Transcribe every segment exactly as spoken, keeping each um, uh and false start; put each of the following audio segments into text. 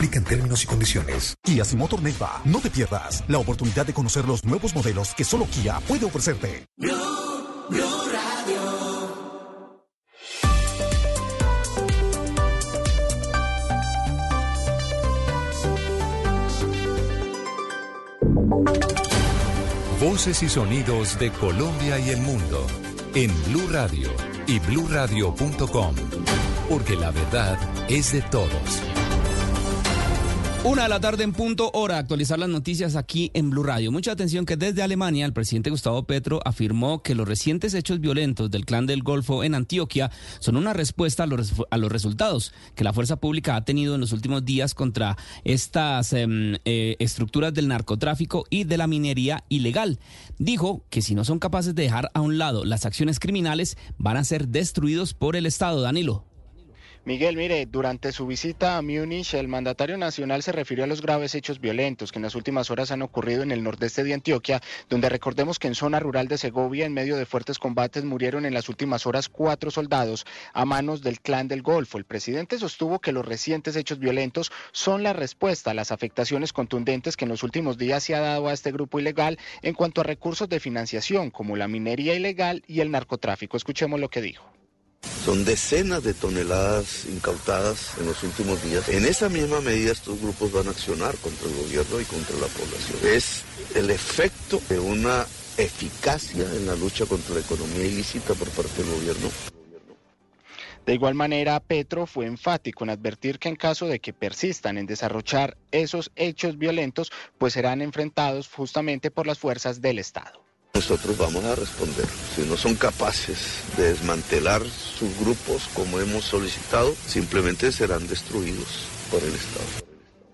Aplican términos y condiciones. Kia Motor Neiva. No te pierdas la oportunidad de conocer los nuevos modelos que solo Kia puede ofrecerte. Blue, Blue Radio. Voces y sonidos de Colombia y el mundo en Blue Radio y blue radio punto com, porque la verdad es de todos. Una de la tarde en punto, hora de actualizar las noticias aquí en Blue Radio. Mucha atención que desde Alemania el presidente Gustavo Petro afirmó que los recientes hechos violentos del Clan del Golfo en Antioquia son una respuesta a los, a los resultados que la fuerza pública ha tenido en los últimos días contra estas eh, eh, estructuras del narcotráfico y de la minería ilegal. Dijo que si no son capaces de dejar a un lado las acciones criminales, van a ser destruidos por el Estado. Danilo. Miguel, mire, durante su visita a Múnich, el mandatario nacional se refirió a los graves hechos violentos que en las últimas horas han ocurrido en el nordeste de Antioquia, donde recordemos que en zona rural de Segovia, en medio de fuertes combates, murieron en las últimas horas cuatro soldados a manos del Clan del Golfo. El presidente sostuvo que los recientes hechos violentos son la respuesta a las afectaciones contundentes que en los últimos días se ha dado a este grupo ilegal en cuanto a recursos de financiación, como la minería ilegal y el narcotráfico. Escuchemos lo que dijo. Son decenas de toneladas incautadas en los últimos días. En esa misma medida estos grupos van a accionar contra el gobierno y contra la población. Es el efecto de una eficacia en la lucha contra la economía ilícita por parte del gobierno. De igual manera, Petro fue enfático en advertir que en caso de que persistan en desarrollar esos hechos violentos, pues serán enfrentados justamente por las fuerzas del Estado. Nosotros vamos a responder. Si no son capaces de desmantelar sus grupos como hemos solicitado, simplemente serán destruidos por el Estado.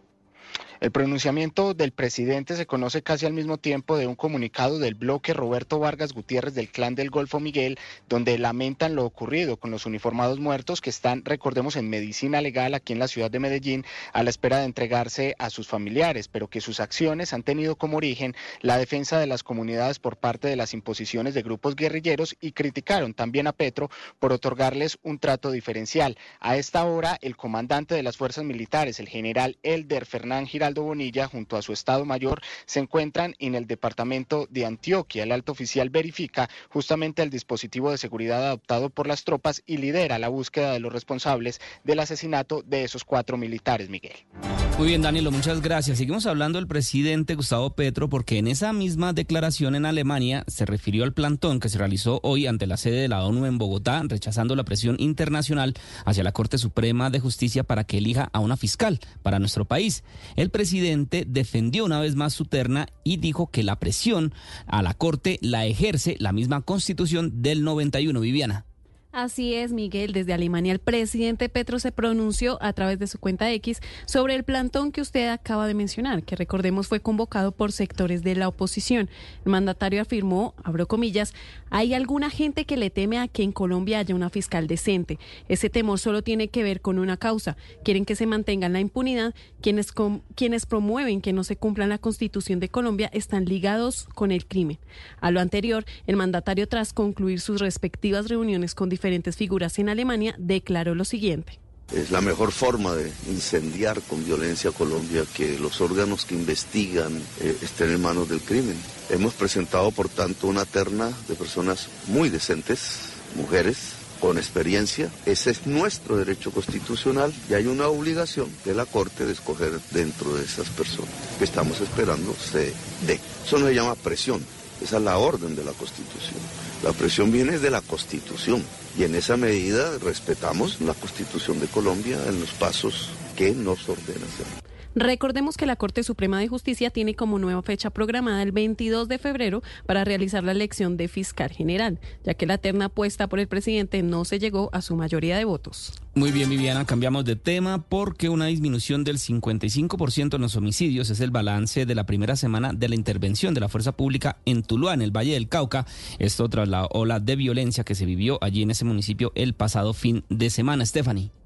El pronunciamiento del presidente se conoce casi al mismo tiempo de un comunicado del bloque Roberto Vargas Gutiérrez del Clan del Golfo Miguel, donde lamentan lo ocurrido con los uniformados muertos que están, recordemos, en medicina legal aquí en la ciudad de Medellín a la espera de entregarse a sus familiares, pero que sus acciones han tenido como origen la defensa de las comunidades por parte de las imposiciones de grupos guerrilleros y criticaron también a Petro por otorgarles un trato diferencial. A esta hora, el comandante de las fuerzas militares, el general Elder Fernán Giraldo Bonilla, junto a su Estado Mayor, se encuentran en el departamento de Antioquia. El alto oficial verifica justamente el dispositivo de seguridad adoptado por las tropas y lidera la búsqueda de los responsables del asesinato de esos cuatro militares, Miguel. Muy bien, Danilo, muchas gracias. Seguimos hablando del presidente Gustavo Petro porque en esa misma declaración en Alemania se refirió al plantón que se realizó hoy ante la sede de la ONU en Bogotá, rechazando la presión internacional hacia la Corte Suprema de Justicia para que elija a una fiscal para nuestro país. El presidente defendió una vez más su terna y dijo que la presión a la Corte la ejerce la misma Constitución del noventa y uno. Viviana. Así es, Miguel. Desde Alemania, el presidente Petro se pronunció a través de su cuenta X sobre el plantón que usted acaba de mencionar, que recordemos fue convocado por sectores de la oposición. El mandatario afirmó, abro comillas, hay alguna gente que le teme a que en Colombia haya una fiscal decente. Ese temor solo tiene que ver con una causa. Quieren que se mantenga en la impunidad. Quienes, com- quienes promueven que no se cumpla la Constitución de Colombia están ligados con el crimen. A lo anterior, el mandatario, tras concluir sus respectivas reuniones con diferentes figuras en Alemania, declaró lo siguiente. Es la mejor forma de incendiar con violencia a Colombia que los órganos que investigan eh, estén en manos del crimen. Hemos presentado, por tanto, una terna de personas muy decentes, mujeres con experiencia. Ese es nuestro derecho constitucional y hay una obligación de la Corte de escoger dentro de esas personas que estamos esperando se dé. Eso no se llama presión, esa es la orden de la Constitución. La presión viene de la Constitución y en esa medida respetamos la Constitución de Colombia en los pasos que nos ordena hacer. Recordemos que la Corte Suprema de Justicia tiene como nueva fecha programada el veintidós de febrero para realizar la elección de fiscal general, ya que la terna puesta por el presidente no se llegó a su mayoría de votos. Muy bien, Viviana, cambiamos de tema porque una disminución del cincuenta y cinco por ciento en los homicidios es el balance de la primera semana de la intervención de la fuerza pública en Tuluá, en el Valle del Cauca. Esto tras la ola de violencia que se vivió allí en ese municipio el pasado fin de semana. Stephanie.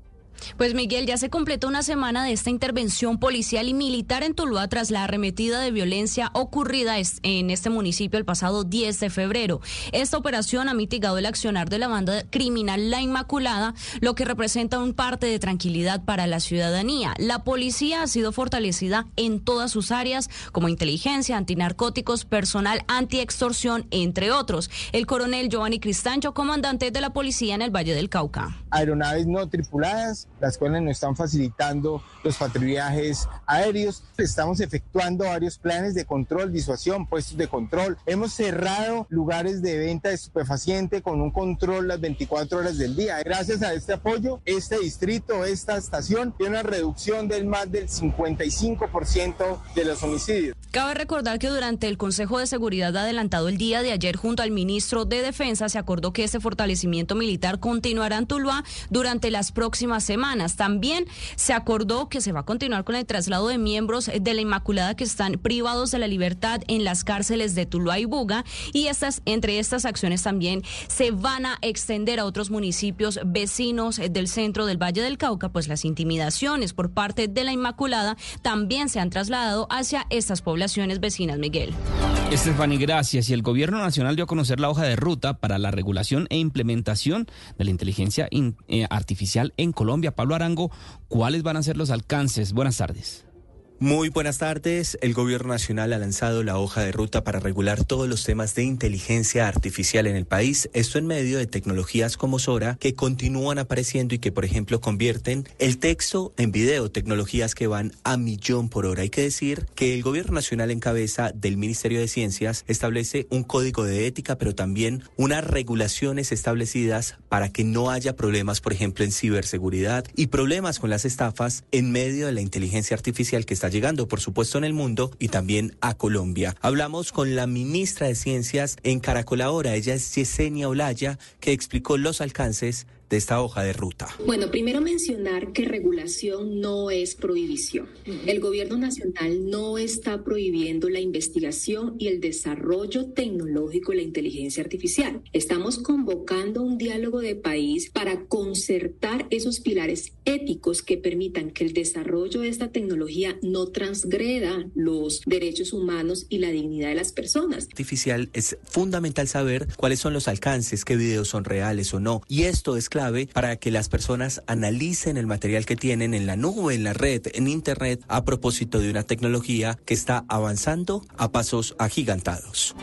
Pues Miguel, ya se completó una semana de esta intervención policial y militar en Tuluá tras la arremetida de violencia ocurrida en este municipio el pasado diez de febrero. Esta operación ha mitigado el accionar de la banda criminal La Inmaculada, lo que representa un parte de tranquilidad para la ciudadanía. La policía ha sido fortalecida en todas sus áreas, como inteligencia, antinarcóticos, personal antiextorsión, entre otros. El coronel Giovanni Cristancho, comandante de la policía en el Valle del Cauca. Aeronaves no tripuladas, las cuales nos están facilitando los patrullajes aéreos. Estamos efectuando varios planes de control, disuasión, puestos de control. Hemos cerrado lugares de venta de estupefaciente con un control las veinticuatro horas del día. Gracias a este apoyo, este distrito, esta estación, tiene una reducción del más del cincuenta y cinco por ciento de los homicidios. Cabe recordar que durante el Consejo de Seguridad adelantado el día de ayer junto al ministro de Defensa se acordó que este fortalecimiento militar continuará en Tuluá durante las próximas semanas. También se acordó que se va a continuar con el traslado de miembros de la Inmaculada que están privados de la libertad en las cárceles de Tuluá y Buga, y estas, entre estas acciones también se van a extender a otros municipios vecinos del centro del Valle del Cauca, pues las intimidaciones por parte de la Inmaculada también se han trasladado hacia estas poblaciones vecinas, Miguel. Estefany, gracias. Y el Gobierno Nacional dio a conocer la hoja de ruta para la regulación e implementación de la inteligencia in, eh, artificial en Colombia. Pablo Arango, ¿cuáles van a ser los alcances? Buenas tardes. Muy buenas tardes. El Gobierno Nacional ha lanzado la hoja de ruta para regular todos los temas de inteligencia artificial en el país. Esto en medio de tecnologías como Sora que continúan apareciendo y que, por ejemplo, convierten el texto en video, tecnologías que van a millón por hora. Hay que decir que el Gobierno Nacional, en cabeza del Ministerio de Ciencias, establece un código de ética, pero también unas regulaciones establecidas para que no haya problemas, por ejemplo, en ciberseguridad y problemas con las estafas en medio de la inteligencia artificial que está llegando, por supuesto, en el mundo y también a Colombia. Hablamos con la ministra de Ciencias en Caracol Ahora. Ella es Yesenia Olaya, que explicó los alcances de esta hoja de ruta. Bueno, primero mencionar que regulación no es prohibición. El Gobierno Nacional no está prohibiendo la investigación y el desarrollo tecnológico de la inteligencia artificial. Estamos convocando un diálogo de país para concertar esos pilares éticos que permitan que el desarrollo de esta tecnología no transgreda los derechos humanos y la dignidad de las personas. Artificial es fundamental saber cuáles son los alcances, qué videos son reales o no. Y esto es clave para que las personas analicen el material que tienen en la nube, en la red, en internet, a propósito de una tecnología que está avanzando a pasos agigantados.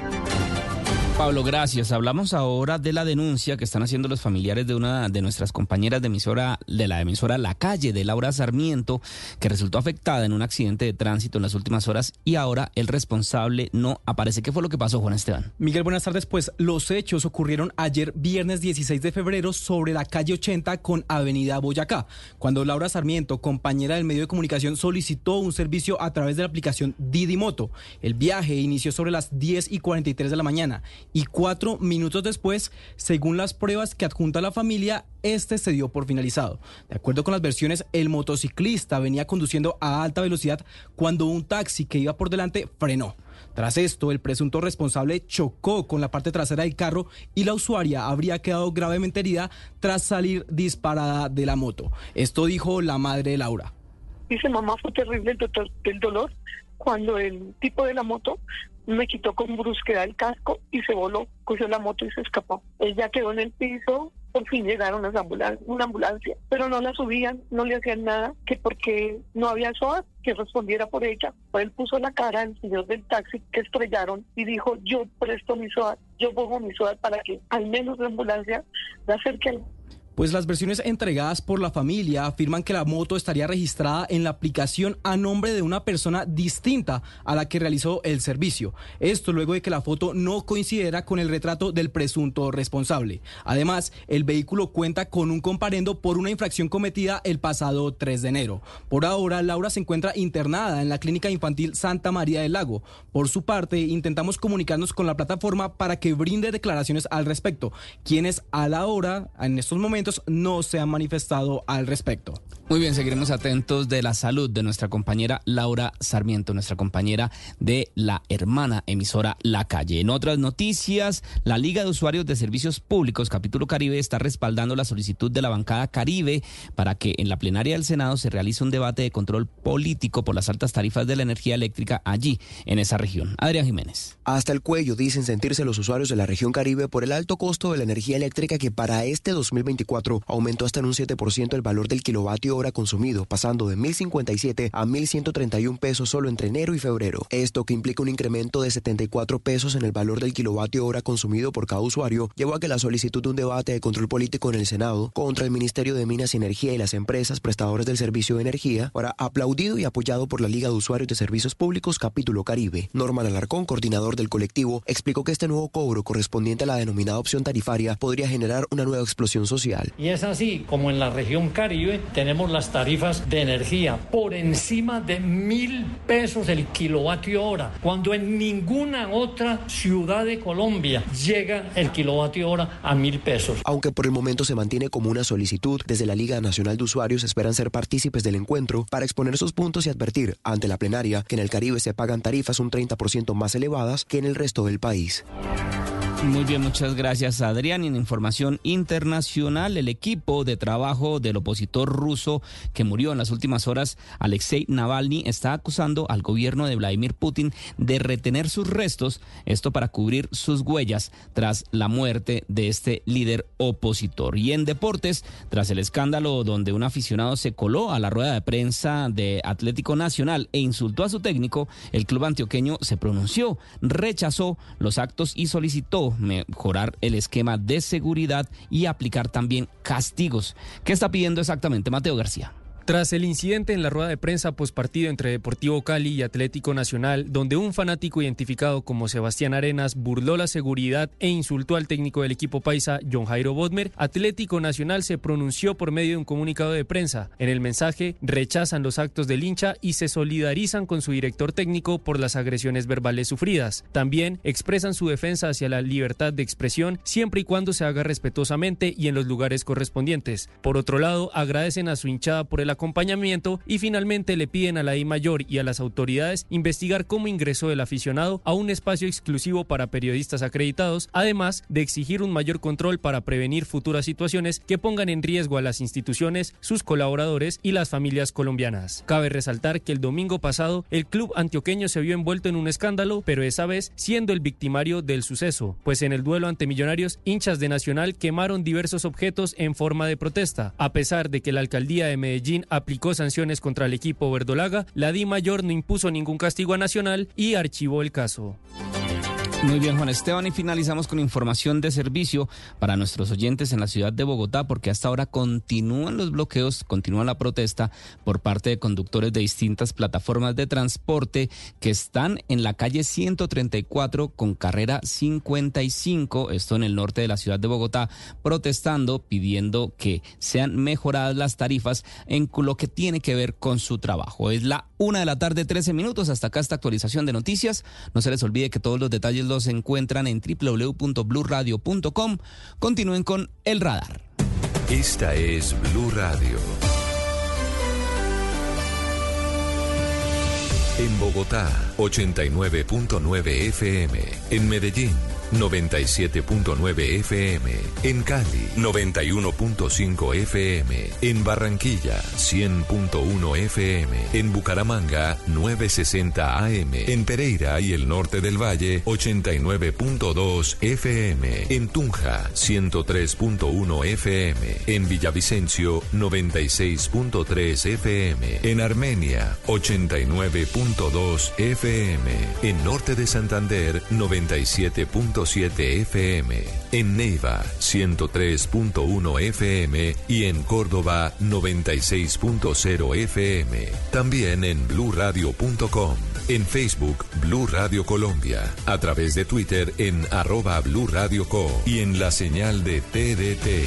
Pablo, gracias. Hablamos ahora de la denuncia que están haciendo los familiares de una de nuestras compañeras de emisora, de la emisora La Calle, de Laura Sarmiento, que resultó afectada en un accidente de tránsito en las últimas horas y ahora el responsable no aparece. ¿Qué fue lo que pasó, Juan Esteban? Miguel, buenas tardes. Pues los hechos ocurrieron ayer viernes dieciséis de febrero sobre la calle ochenta con avenida Boyacá, cuando Laura Sarmiento, compañera del medio de comunicación, solicitó un servicio a través de la aplicación Didi Moto. El viaje inició sobre las diez y cuarenta y tres de la mañana. Y cuatro minutos después, según las pruebas que adjunta la familia, este se dio por finalizado. De acuerdo con las versiones, el motociclista venía conduciendo a alta velocidad cuando un taxi que iba por delante frenó. Tras esto, el presunto responsable chocó con la parte trasera del carro y la usuaria habría quedado gravemente herida tras salir disparada de la moto. Esto dijo la madre de Laura. Dice, mamá, fue terrible el dolor cuando el tipo de la moto me quitó con brusquedad el casco y se voló, cogió la moto y se escapó. Ella quedó en el piso, por fin llegaron las ambulancias, una ambulancia, pero no la subían, no le hacían nada, que porque no había S O A T que respondiera por ella. Él puso la cara al señor del taxi que estrellaron y dijo, yo presto mi S O A T, yo pongo mi S O A T para que al menos la ambulancia la acerque al... Pues las versiones entregadas por la familia afirman que la moto estaría registrada en la aplicación a nombre de una persona distinta a la que realizó el servicio. Esto luego de que la foto no coincidiera con el retrato del presunto responsable. Además, el vehículo cuenta con un comparendo por una infracción cometida el pasado tres de enero. Por ahora, Laura se encuentra internada en la Clínica Infantil Santa María del Lago. Por su parte, intentamos comunicarnos con la plataforma para que brinde declaraciones al respecto, quienes a la hora, en estos momentos, no se han manifestado al respecto. Muy bien, seguiremos atentos de la salud de nuestra compañera Laura Sarmiento, nuestra compañera de la hermana emisora La Calle. En otras noticias, la Liga de Usuarios de Servicios Públicos, Capítulo Caribe, está respaldando la solicitud de la bancada Caribe para que en la plenaria del Senado se realice un debate de control político por las altas tarifas de la energía eléctrica allí, en esa región. Adrián Jiménez. Hasta el cuello dicen sentirse los usuarios de la región Caribe por el alto costo de la energía eléctrica que para este dos mil veinticuatro aumentó hasta en un siete por ciento el valor del kilovatio hora consumido, pasando de mil cincuenta y siete a mil ciento treinta y un pesos solo entre enero y febrero. Esto, que implica un incremento de setenta y cuatro pesos en el valor del kilovatio hora consumido por cada usuario, llevó a que la solicitud de un debate de control político en el Senado contra el Ministerio de Minas y Energía y las empresas prestadoras del servicio de energía fuera aplaudido y apoyado por la Liga de Usuarios de Servicios Públicos Capítulo Caribe. Norman Alarcón, coordinador del colectivo, explicó que este nuevo cobro correspondiente a la denominada opción tarifaria podría generar una nueva explosión social. Y es así como en la región Caribe tenemos las tarifas de energía por encima de mil pesos el kilovatio hora, cuando en ninguna otra ciudad de Colombia llega el kilovatio hora a mil pesos. Aunque por el momento se mantiene como una solicitud, desde la Liga Nacional de Usuarios esperan ser partícipes del encuentro para exponer sus puntos y advertir ante la plenaria que en el Caribe se pagan tarifas un treinta por ciento más elevadas que en el resto del país. Muy bien, muchas gracias, Adrián. Y en información internacional, el equipo de trabajo del opositor ruso que murió en las últimas horas, Alexei Navalny, está acusando al gobierno de Vladimir Putin de retener sus restos, esto para cubrir sus huellas tras la muerte de este líder opositor. Y en deportes, tras el escándalo donde un aficionado se coló a la rueda de prensa de Atlético Nacional e insultó a su técnico, el club antioqueño se pronunció, rechazó los actos y solicitó mejorar el esquema de seguridad y aplicar también castigos. ¿Qué está pidiendo exactamente Mateo García? Tras el incidente en la rueda de prensa postpartido entre Deportivo Cali y Atlético Nacional, donde un fanático identificado como Sebastián Arenas burló la seguridad e insultó al técnico del equipo paisa, John Jairo Bodmer, Atlético Nacional se pronunció por medio de un comunicado de prensa. En el mensaje, rechazan los actos del hincha y se solidarizan con su director técnico por las agresiones verbales sufridas. También expresan su defensa hacia la libertad de expresión, siempre y cuando se haga respetuosamente y en los lugares correspondientes. Por otro lado, agradecen a su hinchada por el acompañamiento y finalmente le piden a la DIMAYOR y a las autoridades investigar cómo ingresó el aficionado a un espacio exclusivo para periodistas acreditados, además de exigir un mayor control para prevenir futuras situaciones que pongan en riesgo a las instituciones, sus colaboradores y las familias colombianas. Cabe resaltar que el domingo pasado el club antioqueño se vio envuelto en un escándalo, pero esa vez siendo el victimario del suceso, pues en el duelo ante Millonarios, hinchas de Nacional quemaron diversos objetos en forma de protesta. A pesar de que la alcaldía de Medellín aplicó sanciones contra el equipo verdolaga, la DIMAYOR no impuso ningún castigo a Nacional y archivó el caso. Muy bien, Juan Esteban, y finalizamos con información de servicio para nuestros oyentes en la ciudad de Bogotá, porque hasta ahora continúan los bloqueos, continúa la protesta por parte de conductores de distintas plataformas de transporte que están en la calle ciento treinta y cuatro con carrera cincuenta y cinco, esto en el norte de la ciudad de Bogotá, protestando, pidiendo que sean mejoradas las tarifas en lo que tiene que ver con su trabajo. Es la una de la tarde, trece minutos, hasta acá esta actualización de noticias. No se les olvide que todos los detalles los encuentran en doble u doble u doble u punto blue radio punto com. Continúen con El Radar. Esta es Blue Radio. En Bogotá, ochenta y nueve punto nueve F M. En Medellín, noventa y siete punto nueve F M. En Cali, noventa y uno punto cinco F M. En Barranquilla, cien punto uno F M. En Bucaramanga, novecientos sesenta A M. En Pereira y el norte del Valle, ochenta y nueve punto dos F M. En Tunja, ciento tres punto uno F M. En Villavicencio, noventa y seis punto tres F M. En Armenia, ochenta y nueve punto dos F M. En Norte de Santander, noventa y siete punto siete F M. En Neiva, ciento tres punto uno F M. Y en Córdoba, noventa y seis punto cero F M. También en blue radio punto com. En Facebook, Blue Radio Colombia. A través de Twitter en arroba Blue Radio Co. Y en la señal de T D T.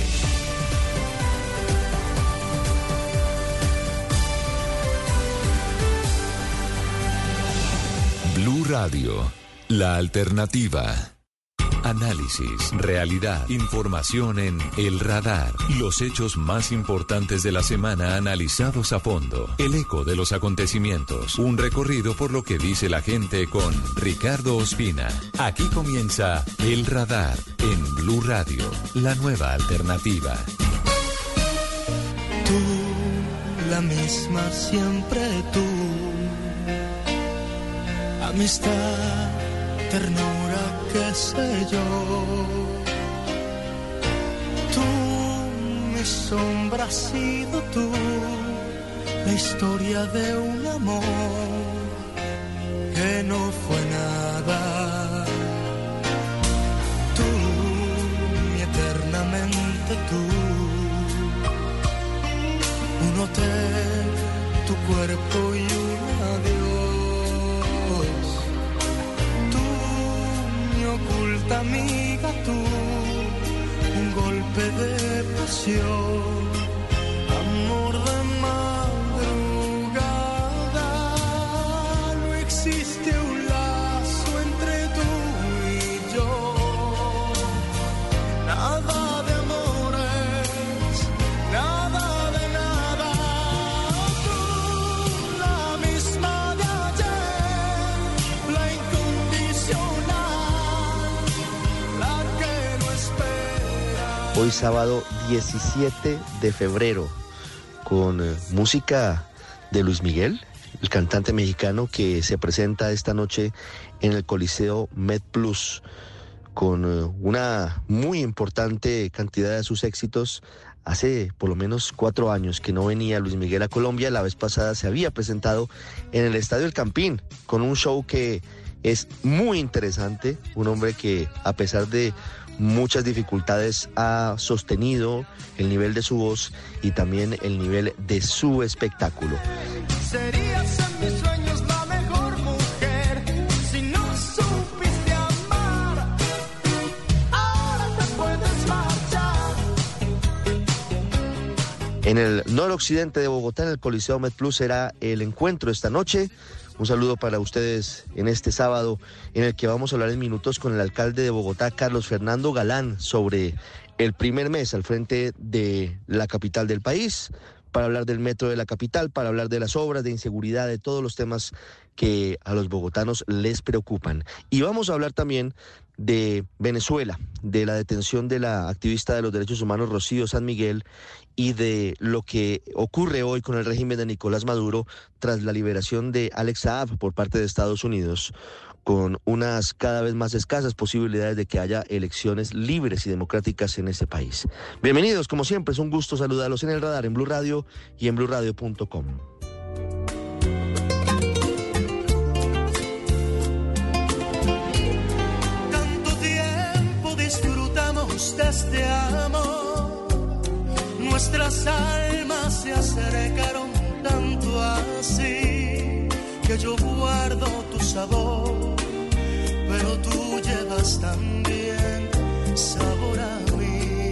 Blue Radio, la alternativa. Análisis, realidad, información en El Radar. Los hechos más importantes de la semana analizados a fondo. El eco de los acontecimientos. Un recorrido por lo que dice la gente con Ricardo Ospina. Aquí comienza El Radar en Blue Radio, la nueva alternativa. Tú, la misma siempre tú. Amistad, ternura, qué sé yo. Tú, mi sombra, has sido tú. La historia de un amor que no fue nada. Tú, mi eternamente tú. Un hotel, tu cuerpo y un adiós. Tú, mi oculta amiga, tú. Un golpe de pasión. Amor de madrugada. No existe un lazo entre tú y yo. Nada de amores, nada de nada. Tú, la misma de ayer, la incondicional, la que no espera. Hoy sábado diecisiete de febrero, con eh, música de Luis Miguel, el cantante mexicano que se presenta esta noche en el Coliseo MedPlus, con eh, una muy importante cantidad de sus éxitos. Hace por lo menos cuatro años que no venía Luis Miguel a Colombia. La vez pasada se había presentado en el Estadio El Campín, con un show que es muy interesante. Un hombre que, a pesar de muchas dificultades, ha sostenido el nivel de su voz y también el nivel de su espectáculo. Serías en mis sueños la mejor mujer si no supiste amar. Ahora te puedes marchar. En el noroccidente de Bogotá, en el Coliseo MedPlus, será el encuentro esta noche. Un saludo para ustedes en este sábado, en el que vamos a hablar en minutos con el alcalde de Bogotá, Carlos Fernando Galán, sobre el primer mes al frente de la capital del país, para hablar del metro de la capital, para hablar de las obras, de inseguridad, de todos los temas que a los bogotanos les preocupan. Y vamos a hablar también de Venezuela, de la detención de la activista de los derechos humanos Rocío San Miguel y de lo que ocurre hoy con el régimen de Nicolás Maduro tras la liberación de Alex Saab por parte de Estados Unidos, con unas cada vez más escasas posibilidades de que haya elecciones libres y democráticas en ese país. Bienvenidos, como siempre, es un gusto saludarlos en El Radar, en Blue Radio y en blue radio punto com. Tanto tiempo disfrutamos de este amor, nuestras almas se acercaron tanto así, que yo guardo tu sabor, pero tú llevas también sabor a mí.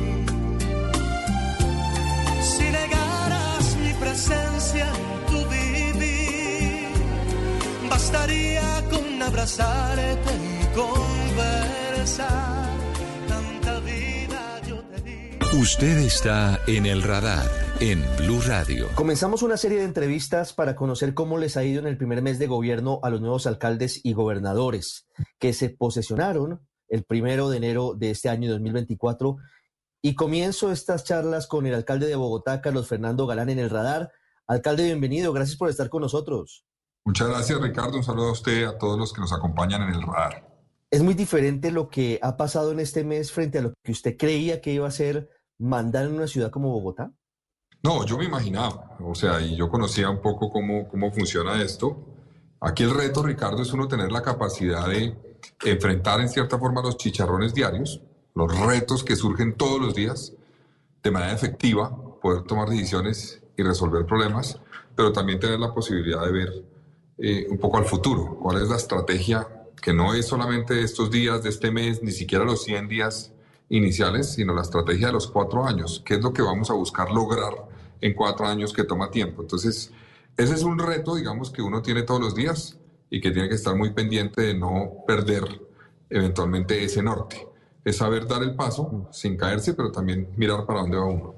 Si negaras mi presencia en tu vivir, bastaría con abrazarte y conversar. Tanta vida yo te di. Usted está en El Radar, en Blue Radio. Comenzamos una serie de entrevistas para conocer cómo les ha ido en el primer mes de gobierno a los nuevos alcaldes y gobernadores que se posesionaron el primero de enero de este año dos mil veinticuatro. Y comienzo estas charlas con el alcalde de Bogotá, Carlos Fernando Galán, en El Radar. Alcalde, bienvenido, gracias por estar con nosotros. Muchas gracias, Ricardo. Un saludo a usted y a todos los que nos acompañan en El Radar. ¿Es muy diferente lo que ha pasado en este mes frente a lo que usted creía que iba a ser mandar en una ciudad como Bogotá? No, yo me imaginaba, o sea, y yo conocía un poco cómo, cómo funciona esto. Aquí el reto, Ricardo, es uno tener la capacidad de enfrentar en cierta forma los chicharrones diarios, los retos que surgen todos los días, de manera efectiva, poder tomar decisiones y resolver problemas, pero también tener la posibilidad de ver eh, un poco al futuro, cuál es la estrategia, que no es solamente de estos días, de este mes, ni siquiera los cien días iniciales, sino la estrategia de los cuatro años, qué es lo que vamos a buscar lograr en cuatro años que toma tiempo. Entonces, ese es un reto, digamos, que uno tiene todos los días y que tiene que estar muy pendiente de no perder eventualmente ese norte. Es saber dar el paso sin caerse, pero también mirar para dónde va uno.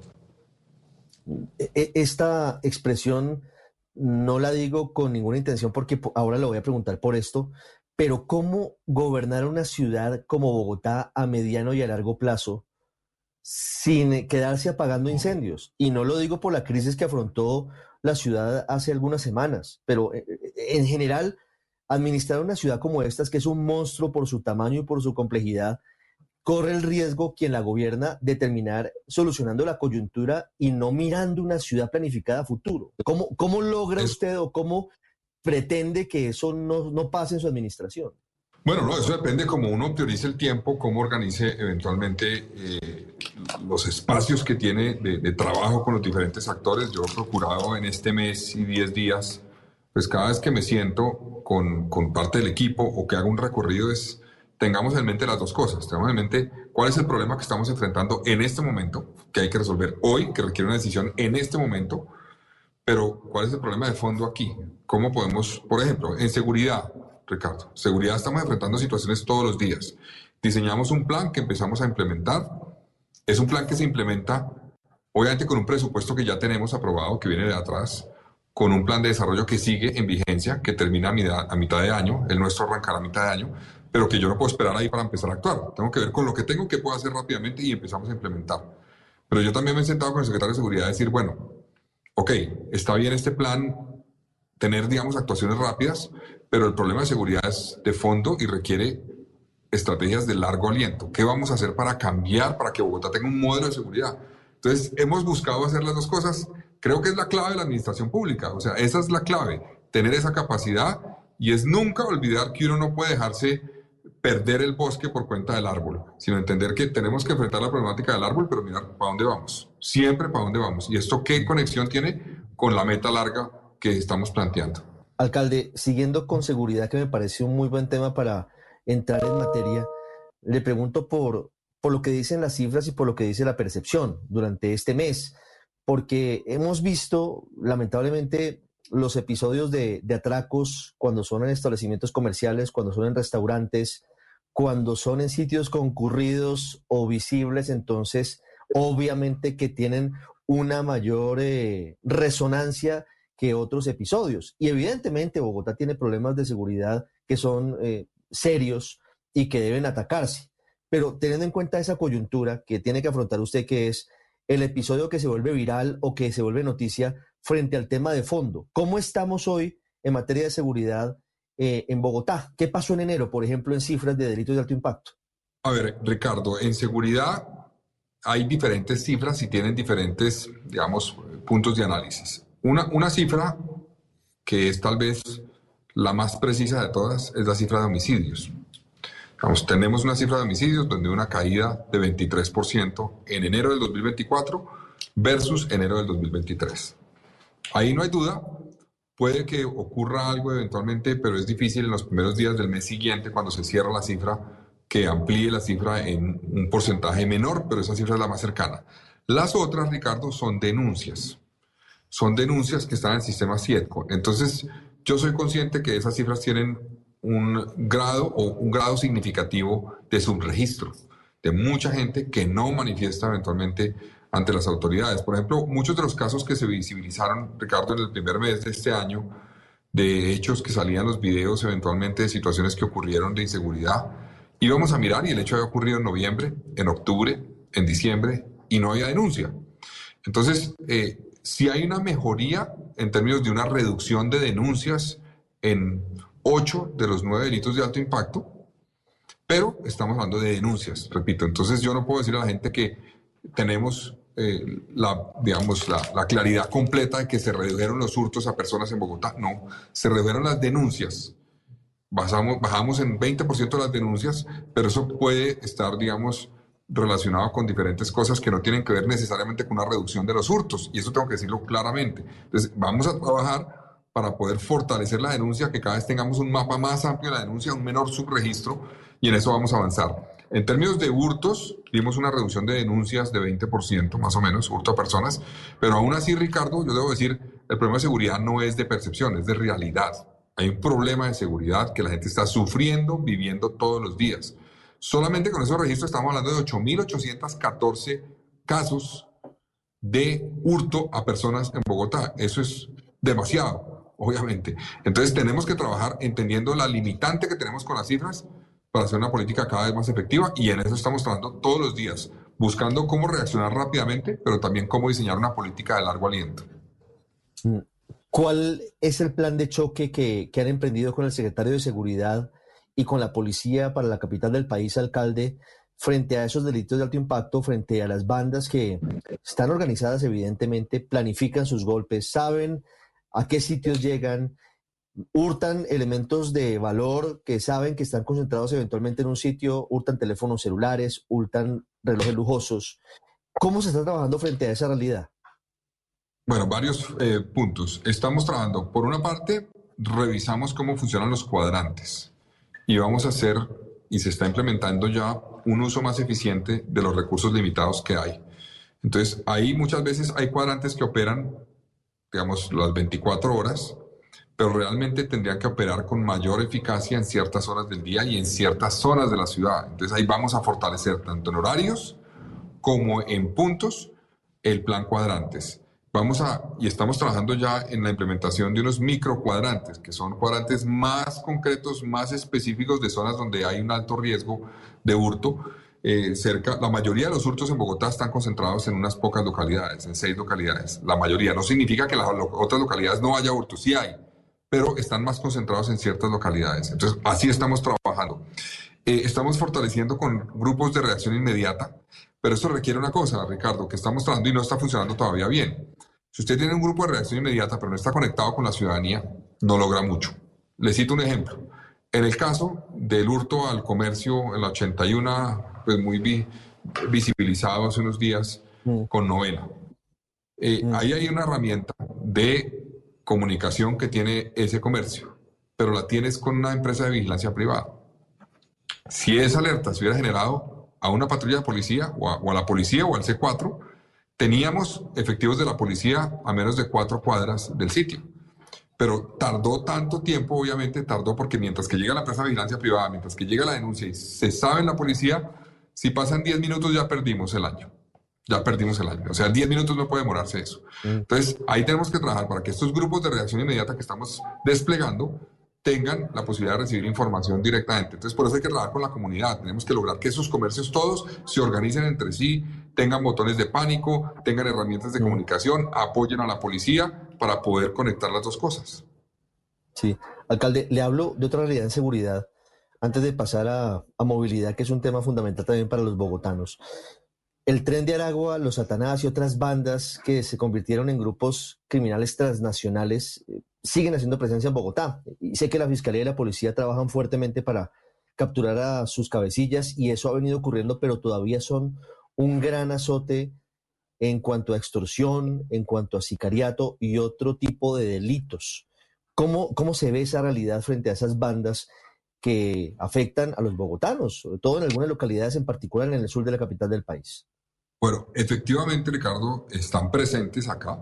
Esta expresión no la digo con ninguna intención porque ahora le voy a preguntar por esto, pero ¿cómo gobernar una ciudad como Bogotá a mediano y a largo plazo sin quedarse apagando incendios? Y no lo digo por la crisis que afrontó la ciudad hace algunas semanas, pero en general administrar una ciudad como esta, que es un monstruo por su tamaño y por su complejidad, corre el riesgo quien la gobierna de terminar solucionando la coyuntura y no mirando una ciudad planificada a futuro. ¿Cómo, cómo logra usted o cómo pretende que eso no, no pase en su administración? Bueno, no, eso depende cómo uno priorice el tiempo, cómo organice eventualmente eh, los espacios que tiene de, de trabajo con los diferentes actores. Yo he procurado en este mes y diez días, pues cada vez que me siento con, con parte del equipo o que hago un recorrido es... Tengamos en mente las dos cosas, tengamos en mente cuál es el problema que estamos enfrentando en este momento, que hay que resolver hoy, que requiere una decisión en este momento, pero cuál es el problema de fondo aquí. ¿Cómo podemos, por ejemplo, en seguridad, Ricardo, seguridad estamos enfrentando situaciones todos los días. Diseñamos un plan que empezamos a implementar, es un plan que se implementa obviamente con un presupuesto que ya tenemos aprobado, que viene de atrás, con un plan de desarrollo que sigue en vigencia, que termina a mitad, a mitad de año, el nuestro arrancará a mitad de año, pero que yo no puedo esperar ahí para empezar a actuar. Tengo que ver con lo que tengo que puedo hacer rápidamente y empezamos a implementar. Pero yo también me he sentado con el secretario de Seguridad a decir, bueno, ok, está bien este plan, tener, digamos, actuaciones rápidas, pero el problema de seguridad es de fondo y requiere estrategias de largo aliento. ¿Qué vamos a hacer para cambiar, para que Bogotá tenga un modelo de seguridad? Entonces, hemos buscado hacer las dos cosas. Creo que es la clave de la administración pública. O sea, esa es la clave, tener esa capacidad y es nunca olvidar que uno no puede dejarse perder el bosque por cuenta del árbol, sino entender que tenemos que enfrentar la problemática del árbol, pero mirar para dónde vamos, siempre para dónde vamos. ¿Y esto qué conexión tiene con la meta larga que estamos planteando? Alcalde, siguiendo con seguridad, que me parece un muy buen tema para entrar en materia, le pregunto por, por lo que dicen las cifras y por lo que dice la percepción durante este mes, porque hemos visto, lamentablemente, los episodios de, de atracos cuando son en establecimientos comerciales, cuando son en restaurantes, cuando son en sitios concurridos o visibles, entonces obviamente que tienen una mayor eh, resonancia que otros episodios. Y evidentemente Bogotá tiene problemas de seguridad que son eh, serios y que deben atacarse. Pero teniendo en cuenta esa coyuntura que tiene que afrontar usted, que es el episodio que se vuelve viral o que se vuelve noticia frente al tema de fondo. ¿Cómo estamos hoy en materia de seguridad eh, en Bogotá? ¿Qué pasó en enero, por ejemplo, en cifras de delitos de alto impacto? A ver, Ricardo, en seguridad hay diferentes cifras y tienen diferentes, digamos, puntos de análisis. Una, una cifra que es tal vez la más precisa de todas es la cifra de homicidios. Digamos, tenemos una cifra de homicidios donde una caída de veintitrés por ciento en enero del dos mil veinticuatro versus enero del dos mil veintitrés. Ahí no hay duda, puede que ocurra algo eventualmente, pero es difícil en los primeros días del mes siguiente, cuando se cierra la cifra, que amplíe la cifra en un porcentaje menor, pero esa cifra es la más cercana. Las otras, Ricardo, son denuncias. Son denuncias que están en el sistema Sietco. Entonces, yo soy consciente que esas cifras tienen un grado o un grado significativo de subregistro, de mucha gente que no manifiesta eventualmente ante las autoridades. Por ejemplo, muchos de los casos que se visibilizaron, Ricardo, en el primer mes de este año, de hechos que salían los videos eventualmente de situaciones que ocurrieron de inseguridad, íbamos a mirar y el hecho había ocurrido en noviembre, en octubre, en diciembre y no había denuncia. Entonces, eh, sí hay una mejoría en términos de una reducción de denuncias en ocho de los nueve delitos de alto impacto, pero estamos hablando de denuncias, repito. Entonces yo no puedo decir a la gente que tenemos eh, la, digamos, la, la claridad completa de que se redujeron los hurtos a personas en Bogotá. No, se redujeron las denuncias. Bajamos, bajamos en veinte por ciento las denuncias, pero eso puede estar, digamos, relacionado con diferentes cosas que no tienen que ver necesariamente con una reducción de los hurtos, y eso tengo que decirlo claramente. Entonces, vamos a trabajar para poder fortalecer la denuncia, que cada vez tengamos un mapa más amplio de la denuncia, un menor subregistro, y en eso vamos a avanzar. En términos de hurtos, vimos una reducción de denuncias de veinte por ciento, más o menos, hurto a personas, pero aún así, Ricardo, yo debo decir, el problema de seguridad no es de percepción, es de realidad. Hay un problema de seguridad que la gente está sufriendo, viviendo todos los días. Solamente con esos registros estamos hablando de ocho mil ochocientos catorce casos de hurto a personas en Bogotá. Eso es demasiado, obviamente. Entonces tenemos que trabajar entendiendo la limitante que tenemos con las cifras para hacer una política cada vez más efectiva, y en eso estamos trabajando todos los días, buscando cómo reaccionar rápidamente, pero también cómo diseñar una política de largo aliento. ¿Cuál es el plan de choque que, que han emprendido con el secretario de Seguridad y con la policía para la capital del país, alcalde, frente a esos delitos de alto impacto, frente a las bandas que están organizadas, evidentemente, planifican sus golpes, saben a qué sitios llegan, hurtan elementos de valor que saben que están concentrados eventualmente en un sitio, hurtan teléfonos celulares, hurtan relojes lujosos? ¿Cómo se está trabajando frente a esa realidad? Bueno, varios eh, puntos. Estamos trabajando, por una parte, revisamos cómo funcionan los cuadrantes y vamos a hacer, y se está implementando ya, un uso más eficiente de los recursos limitados que hay. Entonces, ahí muchas veces hay cuadrantes que operan, digamos, las veinticuatro horas, pero realmente tendrían que operar con mayor eficacia en ciertas horas del día y en ciertas zonas de la ciudad. Entonces, ahí vamos a fortalecer tanto en horarios como en puntos el plan cuadrantes. Vamos a, y estamos trabajando ya en la implementación de unos microcuadrantes, que son cuadrantes más concretos, más específicos de zonas donde hay un alto riesgo de hurto. Eh, cerca, la mayoría de los hurtos en Bogotá están concentrados en unas pocas localidades, en seis localidades. La mayoría. No significa que las otras localidades no haya hurtos, sí hay, pero están más concentrados en ciertas localidades. Entonces, así estamos trabajando. Eh, estamos fortaleciendo con grupos de reacción inmediata, pero eso requiere una cosa, Ricardo, que estamos trabajando y no está funcionando todavía bien. Si usted tiene un grupo de reacción inmediata, pero no está conectado con la ciudadanía, no logra mucho. Le cito un ejemplo. En el caso del hurto al comercio en la ochenta y uno, pues muy vi, visibilizado hace unos días mm. con Novena. Eh, mm. Ahí hay una herramienta de comunicación que tiene ese comercio, pero la tienes con una empresa de vigilancia privada. Si esa alerta se hubiera generado a una patrulla de policía o a, o a la policía o al C cuatro, teníamos efectivos de la policía a menos de cuatro cuadras del sitio. Pero tardó tanto tiempo, obviamente tardó porque mientras que llega la empresa de vigilancia privada, mientras que llega la denuncia y se sabe en la policía, si pasan diez minutos ya perdimos el año. Ya perdimos el año. O sea, diez minutos no puede demorarse eso. Entonces, ahí tenemos que trabajar para que estos grupos de reacción inmediata que estamos desplegando tengan la posibilidad de recibir información directamente. Entonces, por eso hay que trabajar con la comunidad. Tenemos que lograr que esos comercios todos se organicen entre sí, tengan botones de pánico, tengan herramientas de comunicación, apoyen a la policía para poder conectar las dos cosas. Sí. Alcalde, le hablo de otra realidad en seguridad antes de pasar a, a movilidad, que es un tema fundamental también para los bogotanos. El Tren de Aragua, los Satanás y otras bandas que se convirtieron en grupos criminales transnacionales eh, siguen haciendo presencia en Bogotá. Y sé que la Fiscalía y la Policía trabajan fuertemente para capturar a sus cabecillas y eso ha venido ocurriendo, pero todavía son un gran azote en cuanto a extorsión, en cuanto a sicariato y otro tipo de delitos. ¿Cómo, cómo se ve esa realidad frente a esas bandas que afectan a los bogotanos, sobre todo en algunas localidades, en particular en el sur de la capital del país? Bueno, efectivamente, Ricardo, están presentes acá.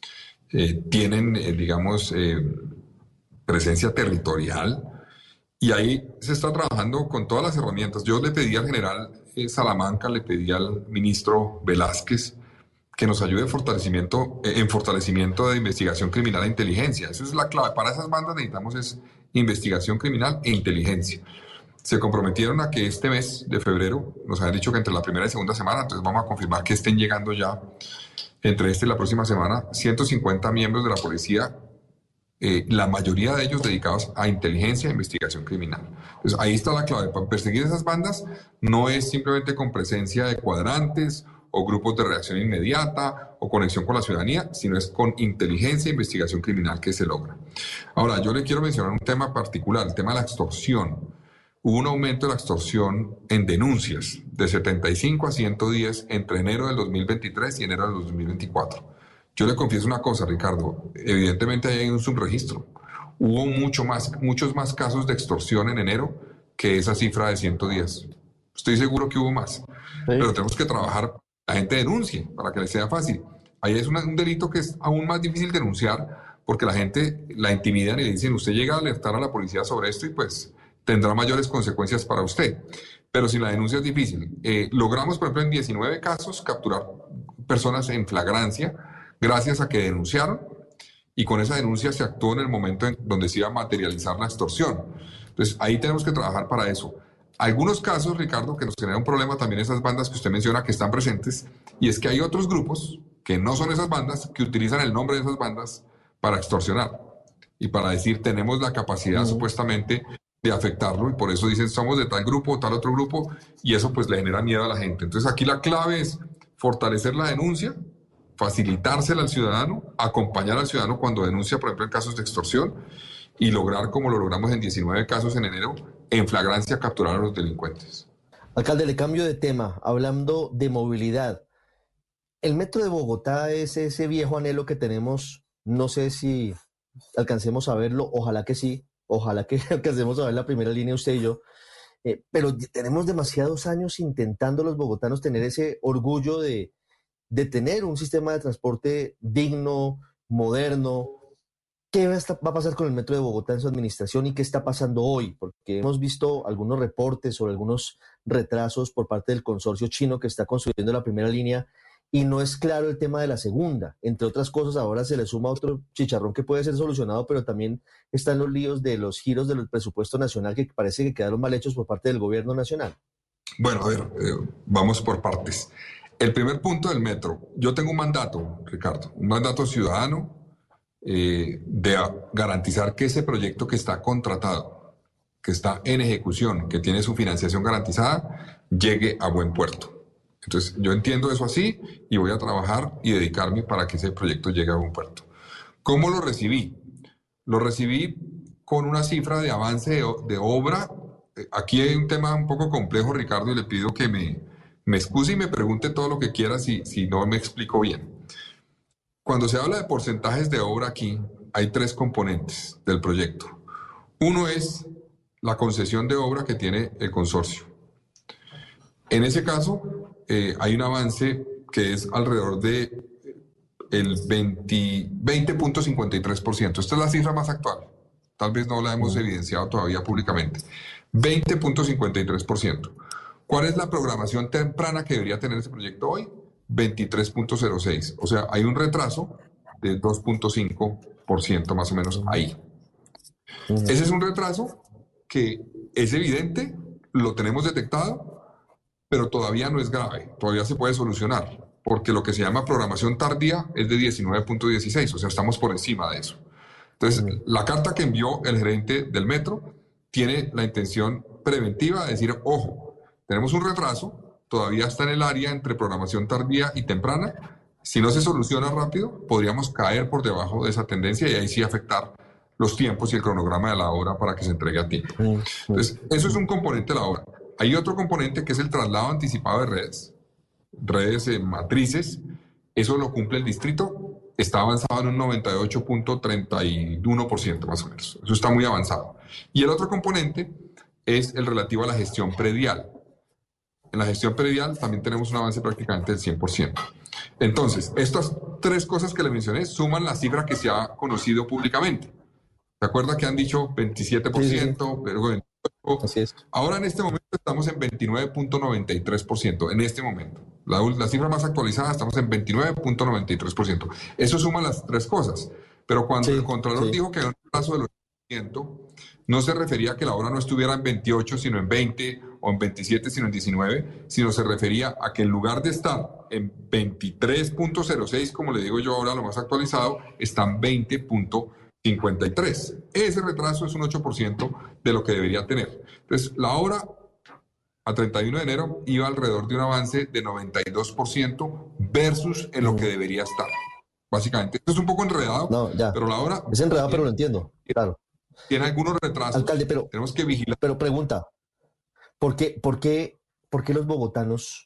Eh, tienen, eh, digamos, eh, presencia territorial y ahí se está trabajando con todas las herramientas. Yo le pedí al general eh, Salamanca, le pedí al ministro Velázquez que nos ayude en fortalecimiento, eh, en fortalecimiento de investigación criminal e inteligencia. Eso es la clave. Para esas bandas necesitamos es investigación criminal e inteligencia. Se comprometieron a que este mes de febrero, nos han dicho que entre la primera y segunda semana, entonces vamos a confirmar que estén llegando ya entre esta y la próxima semana ciento cincuenta miembros de la policía, eh, la mayoría de ellos dedicados a inteligencia e investigación criminal. Entonces ahí está la clave. Para perseguir esas bandas no es simplemente con presencia de cuadrantes o grupos de reacción inmediata o conexión con la ciudadanía, sino es con inteligencia e investigación criminal que se logra. Ahora, yo le quiero mencionar un tema particular, el tema de la extorsión. Hubo un aumento de la extorsión en denuncias de setenta y cinco a ciento diez entre enero del dos mil veintitrés y enero del dos mil veinticuatro. Yo le confieso una cosa, Ricardo, evidentemente hay un subregistro. Hubo mucho más, muchos más casos de extorsión en enero que esa cifra de ciento diez. Estoy seguro que hubo más, sí. Pero tenemos que trabajar, la gente denuncie para que les sea fácil. Ahí es una, un delito que es aún más difícil denunciar porque la gente la intimidan y le dicen, usted llega a alertar a la policía sobre esto y pues tendrá mayores consecuencias para usted. Pero si la denuncia es difícil, eh, logramos, por ejemplo, en diecinueve casos capturar personas en flagrancia gracias a que denunciaron y con esa denuncia se actuó en el momento en donde se iba a materializar la extorsión. Entonces, ahí tenemos que trabajar para eso. Algunos casos, Ricardo, que nos genera un problema también esas bandas que usted menciona que están presentes, y es que hay otros grupos que no son esas bandas, que utilizan el nombre de esas bandas para extorsionar y para decir tenemos la capacidad uh-huh. supuestamente de afectarlo, y por eso dicen somos de tal grupo o tal otro grupo, y eso pues le genera miedo a la gente. Entonces aquí la clave es fortalecer la denuncia, facilitársela al ciudadano, acompañar al ciudadano cuando denuncia, por ejemplo, en casos de extorsión, y lograr, como lo logramos en diecinueve casos en enero, en flagrancia capturar a los delincuentes. Alcalde, le cambio de tema, hablando de movilidad. El metro de Bogotá es ese viejo anhelo que tenemos, no sé si alcancemos a verlo, ojalá que sí, ojalá que alcancemos a ver la primera línea usted y yo, eh, pero tenemos demasiados años intentando los bogotanos tener ese orgullo de, de tener un sistema de transporte digno, moderno. ¿Qué va a pasar con el metro de Bogotá en su administración y qué está pasando hoy? Porque hemos visto algunos reportes sobre algunos retrasos por parte del consorcio chino que está construyendo la primera línea y no es claro el tema de la segunda. Entre otras cosas, ahora se le suma otro chicharrón que puede ser solucionado, pero también están los líos de los giros del presupuesto nacional que parece que quedaron mal hechos por parte del gobierno nacional. Bueno, a ver, eh, vamos por partes. El primer punto del metro. Yo tengo un mandato, Ricardo, un mandato ciudadano eh, de garantizar que ese proyecto que está contratado, que está en ejecución, que tiene su financiación garantizada, llegue a buen puerto. Entonces, yo entiendo eso así y voy a trabajar y dedicarme para que ese proyecto llegue a buen puerto. ¿Cómo lo recibí? Lo recibí con una cifra de avance de, de obra. Aquí hay un tema un poco complejo, Ricardo, y le pido que me, me excuse y me pregunte todo lo que quiera si, si no me explico bien. Cuando se habla de porcentajes de obra aquí, hay tres componentes del proyecto. Uno es la concesión de obra que tiene el consorcio. En ese caso, eh, hay un avance que es alrededor de el veinte punto cincuenta y tres por ciento. Esta es la cifra más actual. Tal vez no la hemos evidenciado todavía públicamente. veinte punto cincuenta y tres por ciento. ¿Cuál es la programación temprana que debería tener ese proyecto hoy? veintitrés punto cero seis. O sea, hay un retraso de dos punto cinco por ciento más o menos ahí. Ese es un retraso que es evidente, lo tenemos detectado, pero todavía no es grave, todavía se puede solucionar, porque lo que se llama programación tardía es de diecinueve punto dieciséis, o sea, estamos por encima de eso. Entonces, la carta que envió el gerente del metro tiene la intención preventiva de decir, ojo, tenemos un retraso, todavía está en el área entre programación tardía y temprana, si no se soluciona rápido, podríamos caer por debajo de esa tendencia y ahí sí afectar los tiempos y el cronograma de la obra para que se entregue a tiempo. Entonces, eso es un componente de la obra. Hay otro componente que es el traslado anticipado de redes, redes eh, matrices, eso lo cumple el distrito, está avanzado en un noventa y ocho punto treinta y uno por ciento más o menos, eso está muy avanzado. Y el otro componente es el relativo a la gestión predial. En la gestión predial también tenemos un avance prácticamente del cien por ciento. Entonces, estas tres cosas que le mencioné suman la cifra que se ha conocido públicamente. ¿Se acuerda que han dicho veintisiete por ciento? Sí, sí. Pero veintiocho por ciento. Así es. Ahora en este momento estamos en veintinueve punto noventa y tres por ciento, en este momento. La, la cifra más actualizada estamos en veintinueve punto noventa y tres por ciento. Eso suma las tres cosas. Pero cuando sí, el Contralor sí. dijo que era un plazo del ocho por ciento, no se refería a que la obra no estuviera en veintiocho, sino en veinte, o en veintisiete, sino en diecinueve, sino se refería a que en lugar de estar en veintitrés punto cero seis, como le digo yo ahora, lo más actualizado, están veinte punto cincuenta y tres. Ese retraso es un ocho por ciento de lo que debería tener. Entonces, la obra a treinta y uno de enero iba alrededor de un avance de noventa y dos por ciento versus en lo que debería estar. Básicamente, esto es un poco enredado, no, ya. pero la obra... Es enredado, pero lo entiendo, claro. Tiene algunos retrasos. Alcalde, pero... Tenemos que vigilar. Pero pregunta, ¿por qué, por qué, por qué los bogotanos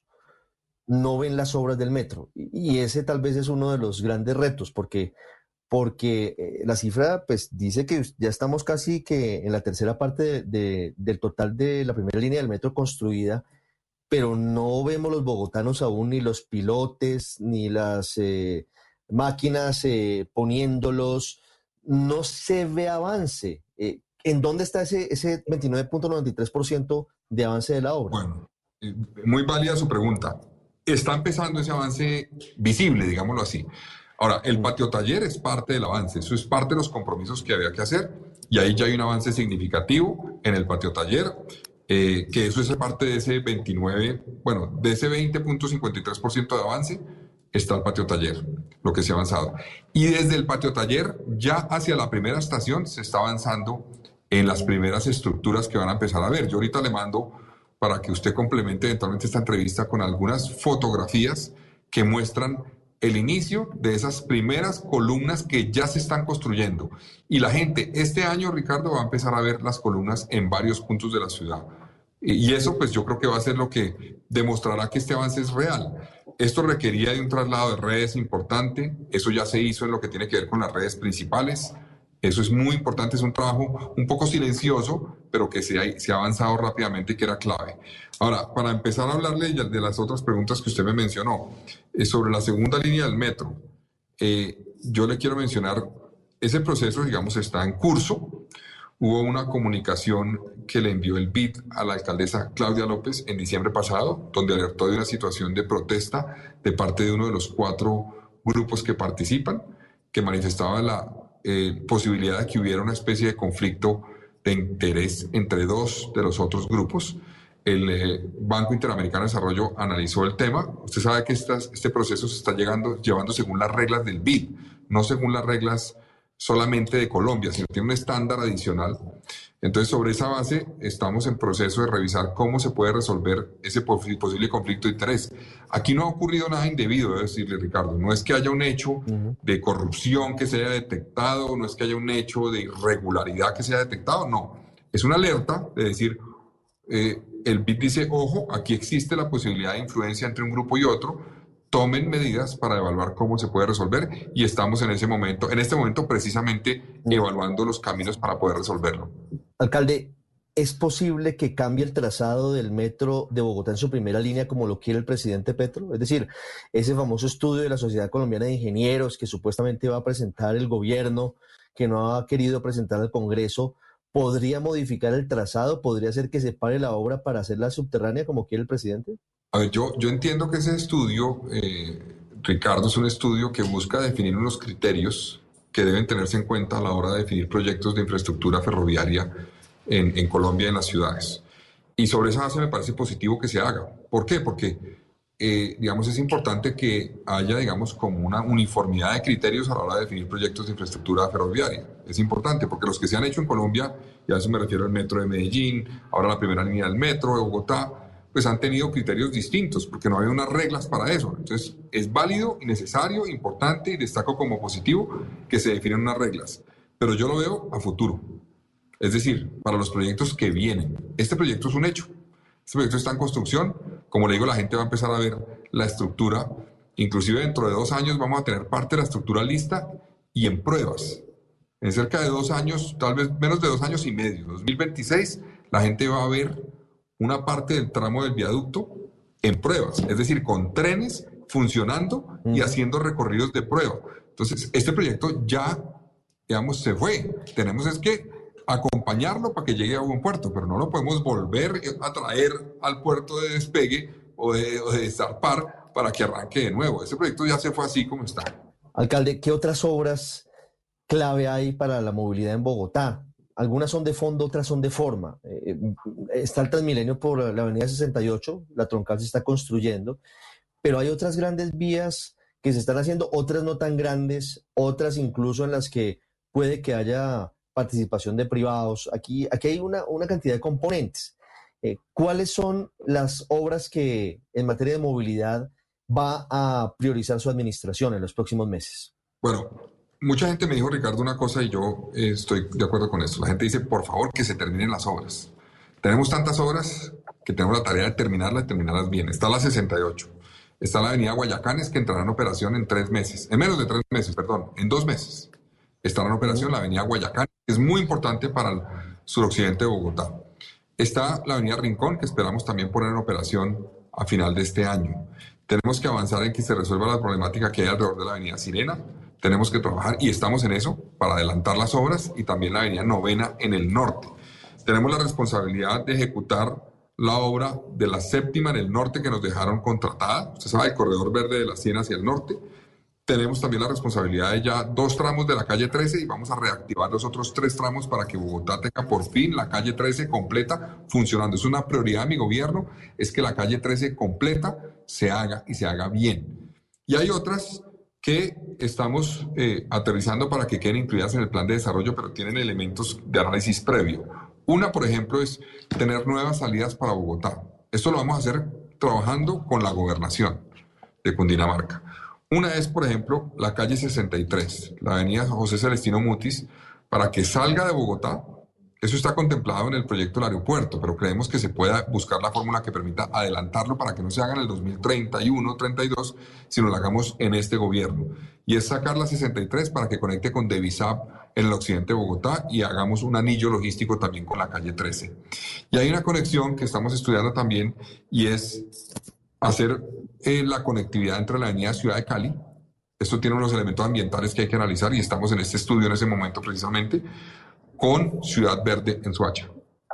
no ven las obras del metro? Y ese tal vez es uno de los grandes retos, porque... porque eh, la cifra pues dice que ya estamos casi que en la tercera parte de, de, del total de la primera línea del metro construida, pero no vemos los bogotanos aún ni los pilotes, ni las eh, máquinas eh, poniéndolos, no se ve avance. Eh, ¿En dónde está ese, ese veintinueve punto noventa y tres por ciento de avance de la obra? Bueno, muy válida su pregunta. Está empezando ese avance visible, digámoslo así. Ahora, el patio taller es parte del avance, eso es parte de los compromisos que había que hacer, y ahí ya hay un avance significativo en el patio taller, eh, que eso es parte de ese veintinueve, bueno, de ese veinte punto cincuenta y tres por ciento de avance, está el patio taller, lo que se ha avanzado. Y desde el patio taller, ya hacia la primera estación, se está avanzando en las primeras estructuras que van a empezar a ver. Yo ahorita le mando para que usted complemente eventualmente esta entrevista con algunas fotografías que muestran el inicio de esas primeras columnas que ya se están construyendo. Y la gente, este año, Ricardo, va a empezar a ver las columnas en varios puntos de la ciudad. Y eso, pues yo creo que va a ser lo que demostrará que este avance es real. Esto requería de un traslado de redes importante, eso ya se hizo en lo que tiene que ver con las redes principales. Eso es muy importante, es un trabajo un poco silencioso, pero que se ha, se ha avanzado rápidamente y que era clave. Ahora, para empezar a hablarle de las otras preguntas que usted me mencionó, eh, sobre la segunda línea del metro, eh, yo le quiero mencionar, ese proceso, digamos, está en curso. Hubo una comunicación que le envió el B I D a la alcaldesa Claudia López en diciembre pasado, donde alertó de una situación de protesta de parte de uno de los cuatro grupos que participan, que manifestaba la eh, posibilidad de que hubiera una especie de conflicto de interés entre dos de los otros grupos. El eh, Banco Interamericano de Desarrollo analizó el tema. Usted sabe que estas, este proceso se está llegando, llevando según las reglas del B I D, no según las reglas solamente de Colombia, sino tiene un estándar adicional. Entonces, sobre esa base, estamos en proceso de revisar cómo se puede resolver ese posible conflicto de interés. Aquí no ha ocurrido nada indebido, debo decirle, Ricardo. No es que haya un hecho de corrupción que se haya detectado, no es que haya un hecho de irregularidad que se haya detectado, no. Es una alerta de decir, eh, el B I D dice, ojo, aquí existe la posibilidad de influencia entre un grupo y otro, tomen medidas para evaluar cómo se puede resolver, y estamos en ese momento, en este momento precisamente evaluando los caminos para poder resolverlo. Alcalde, ¿es posible que cambie el trazado del metro de Bogotá en su primera línea como lo quiere el presidente Petro? Es decir, ese famoso estudio de la Sociedad Colombiana de Ingenieros que supuestamente va a presentar el gobierno, que no ha querido presentar al Congreso, ¿podría modificar el trazado? ¿Podría hacer que se pare la obra para hacerla subterránea como quiere el presidente? A ver, yo, yo entiendo que ese estudio, eh, Ricardo, es un estudio que busca definir unos criterios que deben tenerse en cuenta a la hora de definir proyectos de infraestructura ferroviaria en, en Colombia y en las ciudades. Y sobre esa base me parece positivo que se haga. ¿Por qué? Porque, eh, digamos, es importante que haya, digamos, como una uniformidad de criterios a la hora de definir proyectos de infraestructura ferroviaria. Es importante porque los que se han hecho en Colombia, y a eso me refiero al metro de Medellín, ahora la primera línea del metro de Bogotá, pues han tenido criterios distintos, porque no había unas reglas para eso. Entonces, es válido y necesario, importante, y destaco como positivo que se definan unas reglas. Pero yo lo veo a futuro. Es decir, para los proyectos que vienen. Este proyecto es un hecho. Este proyecto está en construcción. Como le digo, la gente va a empezar a ver la estructura. Inclusive dentro de dos años vamos a tener parte de la estructura lista y en pruebas. En cerca de dos años, tal vez menos de dos años y medio, dos mil veintiséis, la gente va a ver una parte del tramo del viaducto en pruebas, es decir, con trenes funcionando y haciendo recorridos de prueba. Entonces, este proyecto ya, digamos, se fue. Tenemos es que acompañarlo para que llegue a buen puerto, pero no lo podemos volver a traer al puerto de despegue o de, o de zarpar para que arranque de nuevo. Ese proyecto ya se fue así como está. Alcalde, ¿qué otras obras clave hay para la movilidad en Bogotá? Algunas son de fondo, otras son de forma. Eh, está el Transmilenio por la avenida sesenta y ocho, la troncal se está construyendo, pero hay otras grandes vías que se están haciendo, otras no tan grandes, otras incluso en las que puede que haya participación de privados. Aquí, aquí hay una, una cantidad de componentes. Eh, ¿Cuáles son las obras que en materia de movilidad va a priorizar su administración en los próximos meses? Bueno, mucha gente me dijo, Ricardo, una cosa y yo eh, estoy de acuerdo con eso. La gente dice, por favor, que se terminen las obras. Tenemos tantas obras que tenemos la tarea de terminarlas y terminarlas bien. Está la sesenta y ocho. Está la avenida Guayacanes, que entrará en operación en tres meses. En menos de tres meses, perdón, en dos meses. Estará en operación la avenida Guayacanes, que es muy importante para el suroccidente de Bogotá. Está la avenida Rincón, que esperamos también poner en operación a final de este año. Tenemos que avanzar en que se resuelva la problemática que hay alrededor de la avenida Sirena. tenemos que trabajar y estamos en eso para adelantar las obras y también la avenida Novena en el norte. Tenemos la responsabilidad de ejecutar la obra de la séptima en el norte que nos dejaron contratada. Usted sabe, el corredor verde de la cien hacia el norte. Tenemos también la responsabilidad de ya dos tramos de la calle trece y vamos a reactivar los otros tres tramos para que Bogotá tenga por fin la calle trece completa funcionando. Es una prioridad de mi gobierno, es que la calle trece completa se haga y se haga bien. Y hay otras que estamos eh, aterrizando para que queden incluidas en el plan de desarrollo, pero tienen elementos de análisis previo. Una, por ejemplo, es tener nuevas salidas para Bogotá. Esto lo vamos a hacer trabajando con la gobernación de Cundinamarca. Una es, por ejemplo, la calle sesenta y tres, la avenida José Celestino Mutis, para que salga de Bogotá. Eso está contemplado en el proyecto del aeropuerto, pero creemos que se pueda buscar la fórmula que permita adelantarlo para que no se haga en el dos mil treinta y uno, treinta y dos, sino lo hagamos en este gobierno. Y es sacar la sesenta y tres para que conecte con Devisap en el occidente de Bogotá y hagamos un anillo logístico también con la calle trece. Y hay una conexión que estamos estudiando también y es hacer eh, la conectividad entre la avenida Ciudad de Cali. Esto tiene unos elementos ambientales que hay que analizar y estamos en este estudio en ese momento precisamente, con Ciudad Verde en Soacha.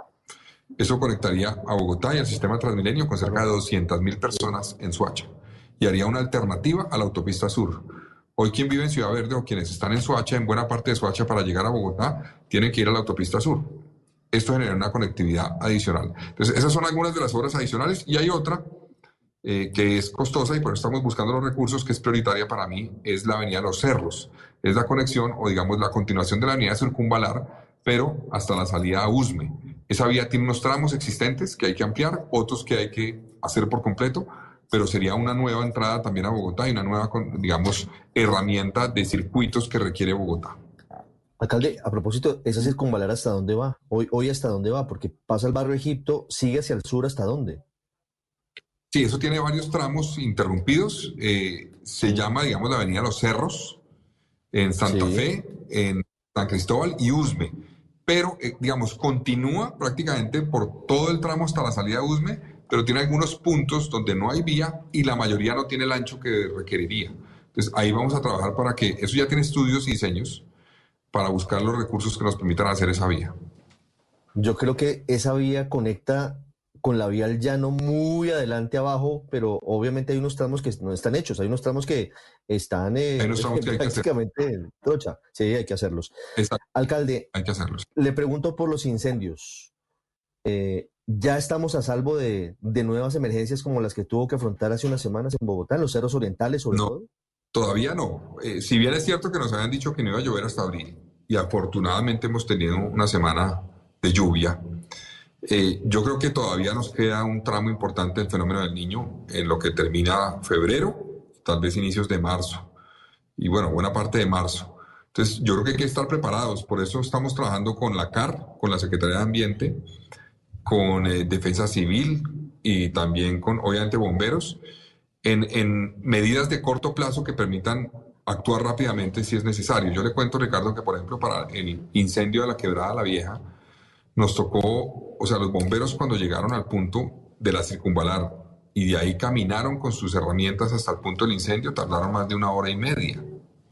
Eso conectaría a Bogotá y al sistema Transmilenio con cerca de doscientas mil personas en Soacha y haría una alternativa a la autopista sur. Hoy quien vive en Ciudad Verde o quienes están en Soacha, en buena parte de Soacha, para llegar a Bogotá, tienen que ir a la autopista sur. Esto genera una conectividad adicional. Entonces, esas son algunas de las obras adicionales y hay otra eh, que es costosa y por eso estamos buscando los recursos, que es prioritaria para mí, es la avenida Los Cerros. Es la conexión o digamos la continuación de la avenida Circunvalar, pero hasta la salida a Usme. Esa vía tiene unos tramos existentes que hay que ampliar, otros que hay que hacer por completo, pero sería una nueva entrada también a Bogotá y una nueva, digamos, herramienta de circuitos que requiere Bogotá. Alcalde, a propósito, ¿esa Circunvalar hasta dónde va? Hoy, hoy hasta dónde va, porque pasa el barrio Egipto, sigue hacia el sur, ¿hasta dónde? Sí, eso tiene varios tramos interrumpidos. Eh, se sí. llama, digamos, la avenida Los Cerros, en Santa sí. Fe, en San Cristóbal y Usme. Pero, eh, digamos, continúa prácticamente por todo el tramo hasta la salida de Usme, pero tiene algunos puntos donde no hay vía y la mayoría no tiene el ancho que requeriría. Entonces, ahí vamos a trabajar para que, eso ya tiene estudios y diseños, para buscar los recursos que nos permitan hacer esa vía. Yo creo que esa vía conecta con la vía al llano muy adelante abajo, pero obviamente hay unos tramos que no están hechos, hay unos tramos que están eh, hay unos tramos que prácticamente hay que en trocha. Sí, hay que hacerlos. Exacto. Alcalde, hay que hacerlos. Le pregunto por los incendios. Eh, ¿Ya estamos a salvo de, de nuevas emergencias como las que tuvo que afrontar hace unas semanas en Bogotá, en los cerros orientales sobre no, todo? Todavía no. Eh, si bien es cierto que nos habían dicho que no iba a llover hasta abril, y afortunadamente hemos tenido una semana de lluvia, Eh, yo creo que todavía nos queda un tramo importante del fenómeno del Niño en lo que termina febrero, tal vez inicios de marzo, y bueno, buena parte de marzo. Entonces, yo creo que hay que estar preparados, por eso estamos trabajando con la C A R, con la Secretaría de Ambiente, con eh, Defensa Civil y también con, obviamente, bomberos, en, en medidas de corto plazo que permitan actuar rápidamente si es necesario. Yo le cuento, Ricardo, que por ejemplo para el incendio de la Quebrada La Vieja, nos tocó, o sea, los bomberos cuando llegaron al punto de la Circunvalar y de ahí caminaron con sus herramientas hasta el punto del incendio, tardaron más de una hora y media.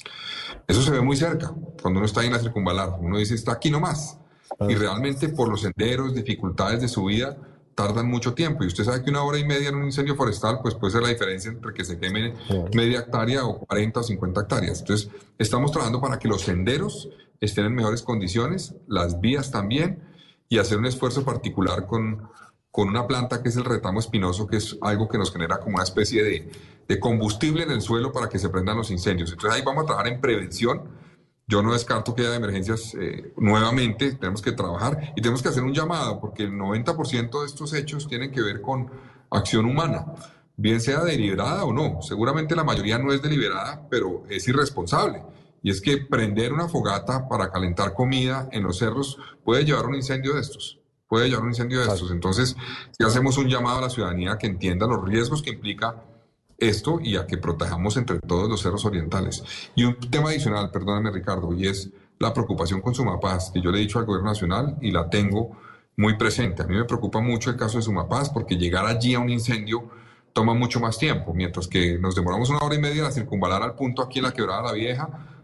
Eso se ve muy cerca, cuando uno está ahí en la Circunvalar. Uno dice, está aquí nomás. Y realmente por los senderos, dificultades de subida, tardan mucho tiempo. Y usted sabe que una hora y media en un incendio forestal, pues puede ser la diferencia entre que se queme media hectárea o cuarenta o cincuenta hectáreas. Entonces, estamos trabajando para que los senderos estén en mejores condiciones, las vías también, y hacer un esfuerzo particular con, con una planta que es el retamo espinoso, que es algo que nos genera como una especie de, de combustible en el suelo para que se prendan los incendios. Entonces ahí vamos a trabajar en prevención. Yo no descarto que haya emergencias eh, nuevamente, tenemos que trabajar y tenemos que hacer un llamado, porque el noventa por ciento de estos hechos tienen que ver con acción humana, bien sea deliberada o no. Seguramente la mayoría no es deliberada, pero es irresponsable. Y es que prender una fogata para calentar comida en los cerros puede llevar a un incendio de estos. Puede llevar a un incendio de estos. Entonces, si hacemos un llamado a la ciudadanía que entienda los riesgos que implica esto y a que protejamos entre todos los cerros orientales. Y un tema adicional, perdóname Ricardo, y es la preocupación con Sumapaz, que yo le he dicho al gobierno nacional y la tengo muy presente. A mí me preocupa mucho el caso de Sumapaz porque llegar allí a un incendio toma mucho más tiempo, mientras que nos demoramos una hora y media a circunvalar al punto aquí en la Quebrada La Vieja,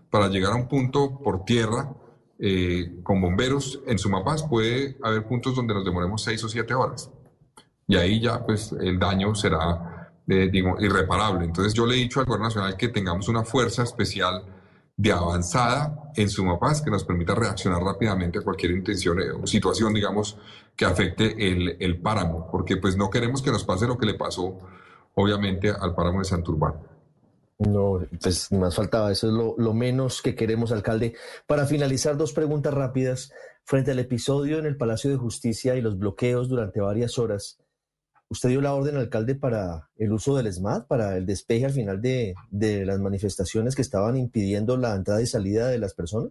para llegar a un punto por tierra eh, con bomberos en Sumapaz puede haber puntos donde nos demoremos seis o siete horas. Y ahí ya pues el daño será eh, digo, irreparable. Entonces yo le he dicho al Gobierno Nacional que tengamos una fuerza especial de avanzada en Sumapaz que nos permita reaccionar rápidamente a cualquier intención o situación, digamos, que afecte el, el páramo, porque pues no queremos que nos pase lo que le pasó, obviamente, al páramo de Santurbán. No, pues ni más faltaba, eso es lo, lo menos que queremos, alcalde. Para finalizar, dos preguntas rápidas. Frente al episodio en el Palacio de Justicia y los bloqueos durante varias horas, ¿usted dio la orden, alcalde, para el uso del SMAT, para el despeje al final de, de las manifestaciones que estaban impidiendo la entrada y salida de las personas?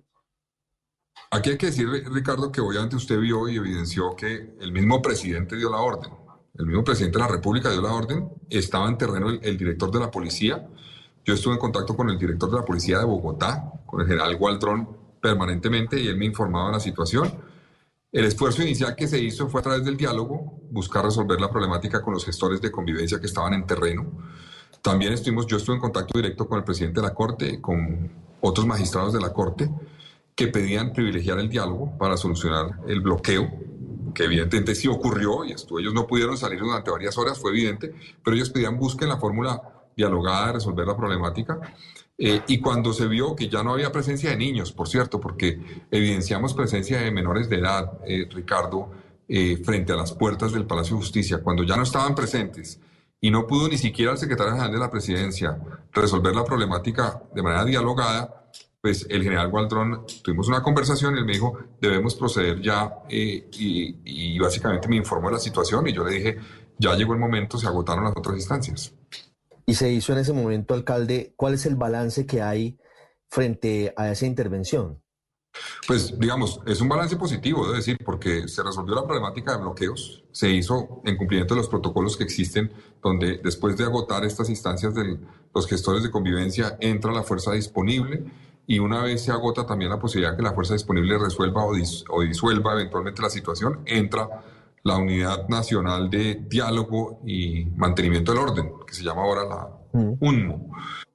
Aquí hay que decir, Ricardo, que obviamente usted vio y evidenció que el mismo presidente dio la orden. El mismo presidente de la República dio la orden. Estaba en terreno el, el director de la policía. Yo estuve en contacto con el director de la policía de Bogotá, con el general Gualdrón, permanentemente, y él me informaba de la situación. El esfuerzo inicial que se hizo fue a través del diálogo, buscar resolver la problemática con los gestores de convivencia que estaban en terreno. También estuvimos, yo estuve en contacto directo con el presidente de la Corte, con otros magistrados de la Corte, que pedían privilegiar el diálogo para solucionar el bloqueo, que evidentemente sí ocurrió, y esto, ellos no pudieron salir durante varias horas, fue evidente, pero ellos pedían busquen la fórmula dialogada de resolver la problemática. Eh, y cuando se vio que ya no había presencia de niños, por cierto, porque evidenciamos presencia de menores de edad, eh, Ricardo, eh, frente a las puertas del Palacio de Justicia, cuando ya no estaban presentes y no pudo ni siquiera el secretario general de la Presidencia resolver la problemática de manera dialogada, pues el general Gualdrón, tuvimos una conversación y él me dijo, debemos proceder ya, eh, y, y básicamente me informó de la situación y yo le dije, ya llegó el momento, se agotaron las otras instancias. Y se hizo en ese momento, alcalde, ¿cuál es el balance que hay frente a esa intervención? Pues, digamos, es un balance positivo, debo decir, porque se resolvió la problemática de bloqueos, se hizo en cumplimiento de los protocolos que existen, donde después de agotar estas instancias de los gestores de convivencia, entra la fuerza disponible y una vez se agota también la posibilidad de que la fuerza disponible resuelva o, dis o disuelva eventualmente la situación, entra la Unidad Nacional de Diálogo y Mantenimiento del Orden, que se llama ahora la U N M O.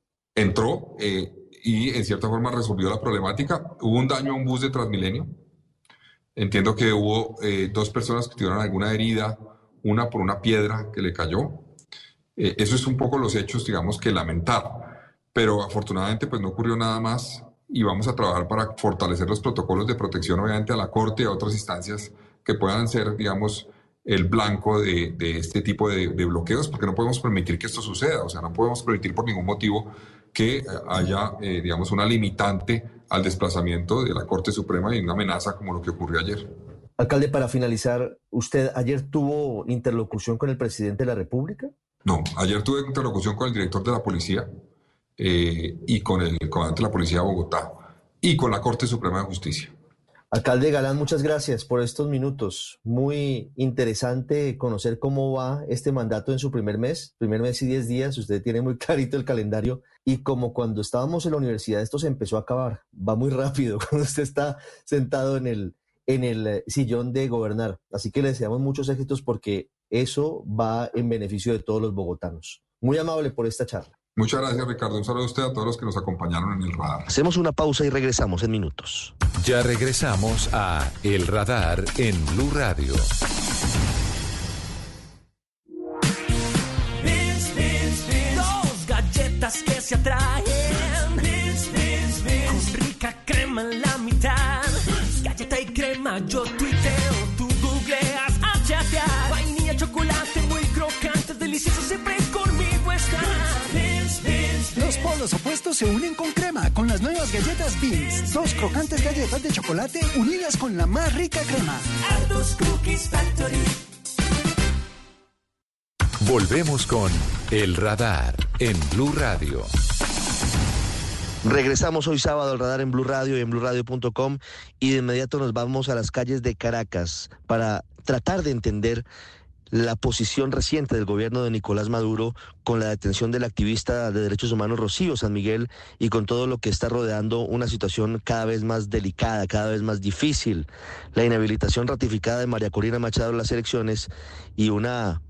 Entró eh, y en cierta forma resolvió la problemática. Hubo un daño a un bus de Transmilenio. Entiendo que hubo eh, dos personas que tuvieron alguna herida, una por una piedra que le cayó. Eh, eso es un poco los hechos, digamos, que lamentar. Pero afortunadamente pues no ocurrió nada más y vamos a trabajar para fortalecer los protocolos de protección, obviamente, a la Corte y a otras instancias que puedan ser, digamos, el blanco de, de este tipo de, de bloqueos, porque no podemos permitir que esto suceda, o sea, no podemos permitir por ningún motivo que haya, eh, digamos, una limitante al desplazamiento de la Corte Suprema y una amenaza como lo que ocurrió ayer. Alcalde, para finalizar, ¿usted ayer tuvo interlocución con el presidente de la República? No, ayer tuve interlocución con el director de la policía eh, y con el comandante de la Policía de Bogotá y con la Corte Suprema de Justicia. Alcalde Galán, muchas gracias por estos minutos. Muy interesante conocer cómo va este mandato en su primer mes, primer mes y diez días. Usted tiene muy clarito el calendario y como cuando estábamos en la universidad esto se empezó a acabar. Va muy rápido cuando usted está sentado en el, en el sillón de gobernar. Así que le deseamos muchos éxitos porque eso va en beneficio de todos los bogotanos. Muy amable por esta charla. Muchas gracias, Ricardo. Un saludo a usted, a todos los que nos acompañaron en el radar. Hacemos una pausa y regresamos en minutos. Ya regresamos a El Radar en Blue Radio. Vince, Vince, Vince. Dos galletas que se atraen. Vince, Vince, Vince. Con rica crema en la mitad. Galleta y crema, yo tuiteo, tú googleas a chatear. Vainilla, chocolate, muy crocante, delicioso, siempre conmigo estás. Los polos opuestos se unen con crema con las nuevas galletas Beans. Dos crocantes galletas de chocolate unidas con la más rica crema. Aldos Cookies Factory. Volvemos con El Radar en Blue Radio. Regresamos hoy sábado al Radar en Blue Radio y en blue radio punto com y de inmediato nos vamos a las calles de Caracas para tratar de entender la posición reciente del gobierno de Nicolás Maduro con la detención del activista de derechos humanos Rocío San Miguel y con todo lo que está rodeando una situación cada vez más delicada, cada vez más difícil, la inhabilitación ratificada de María Corina Machado en las elecciones y una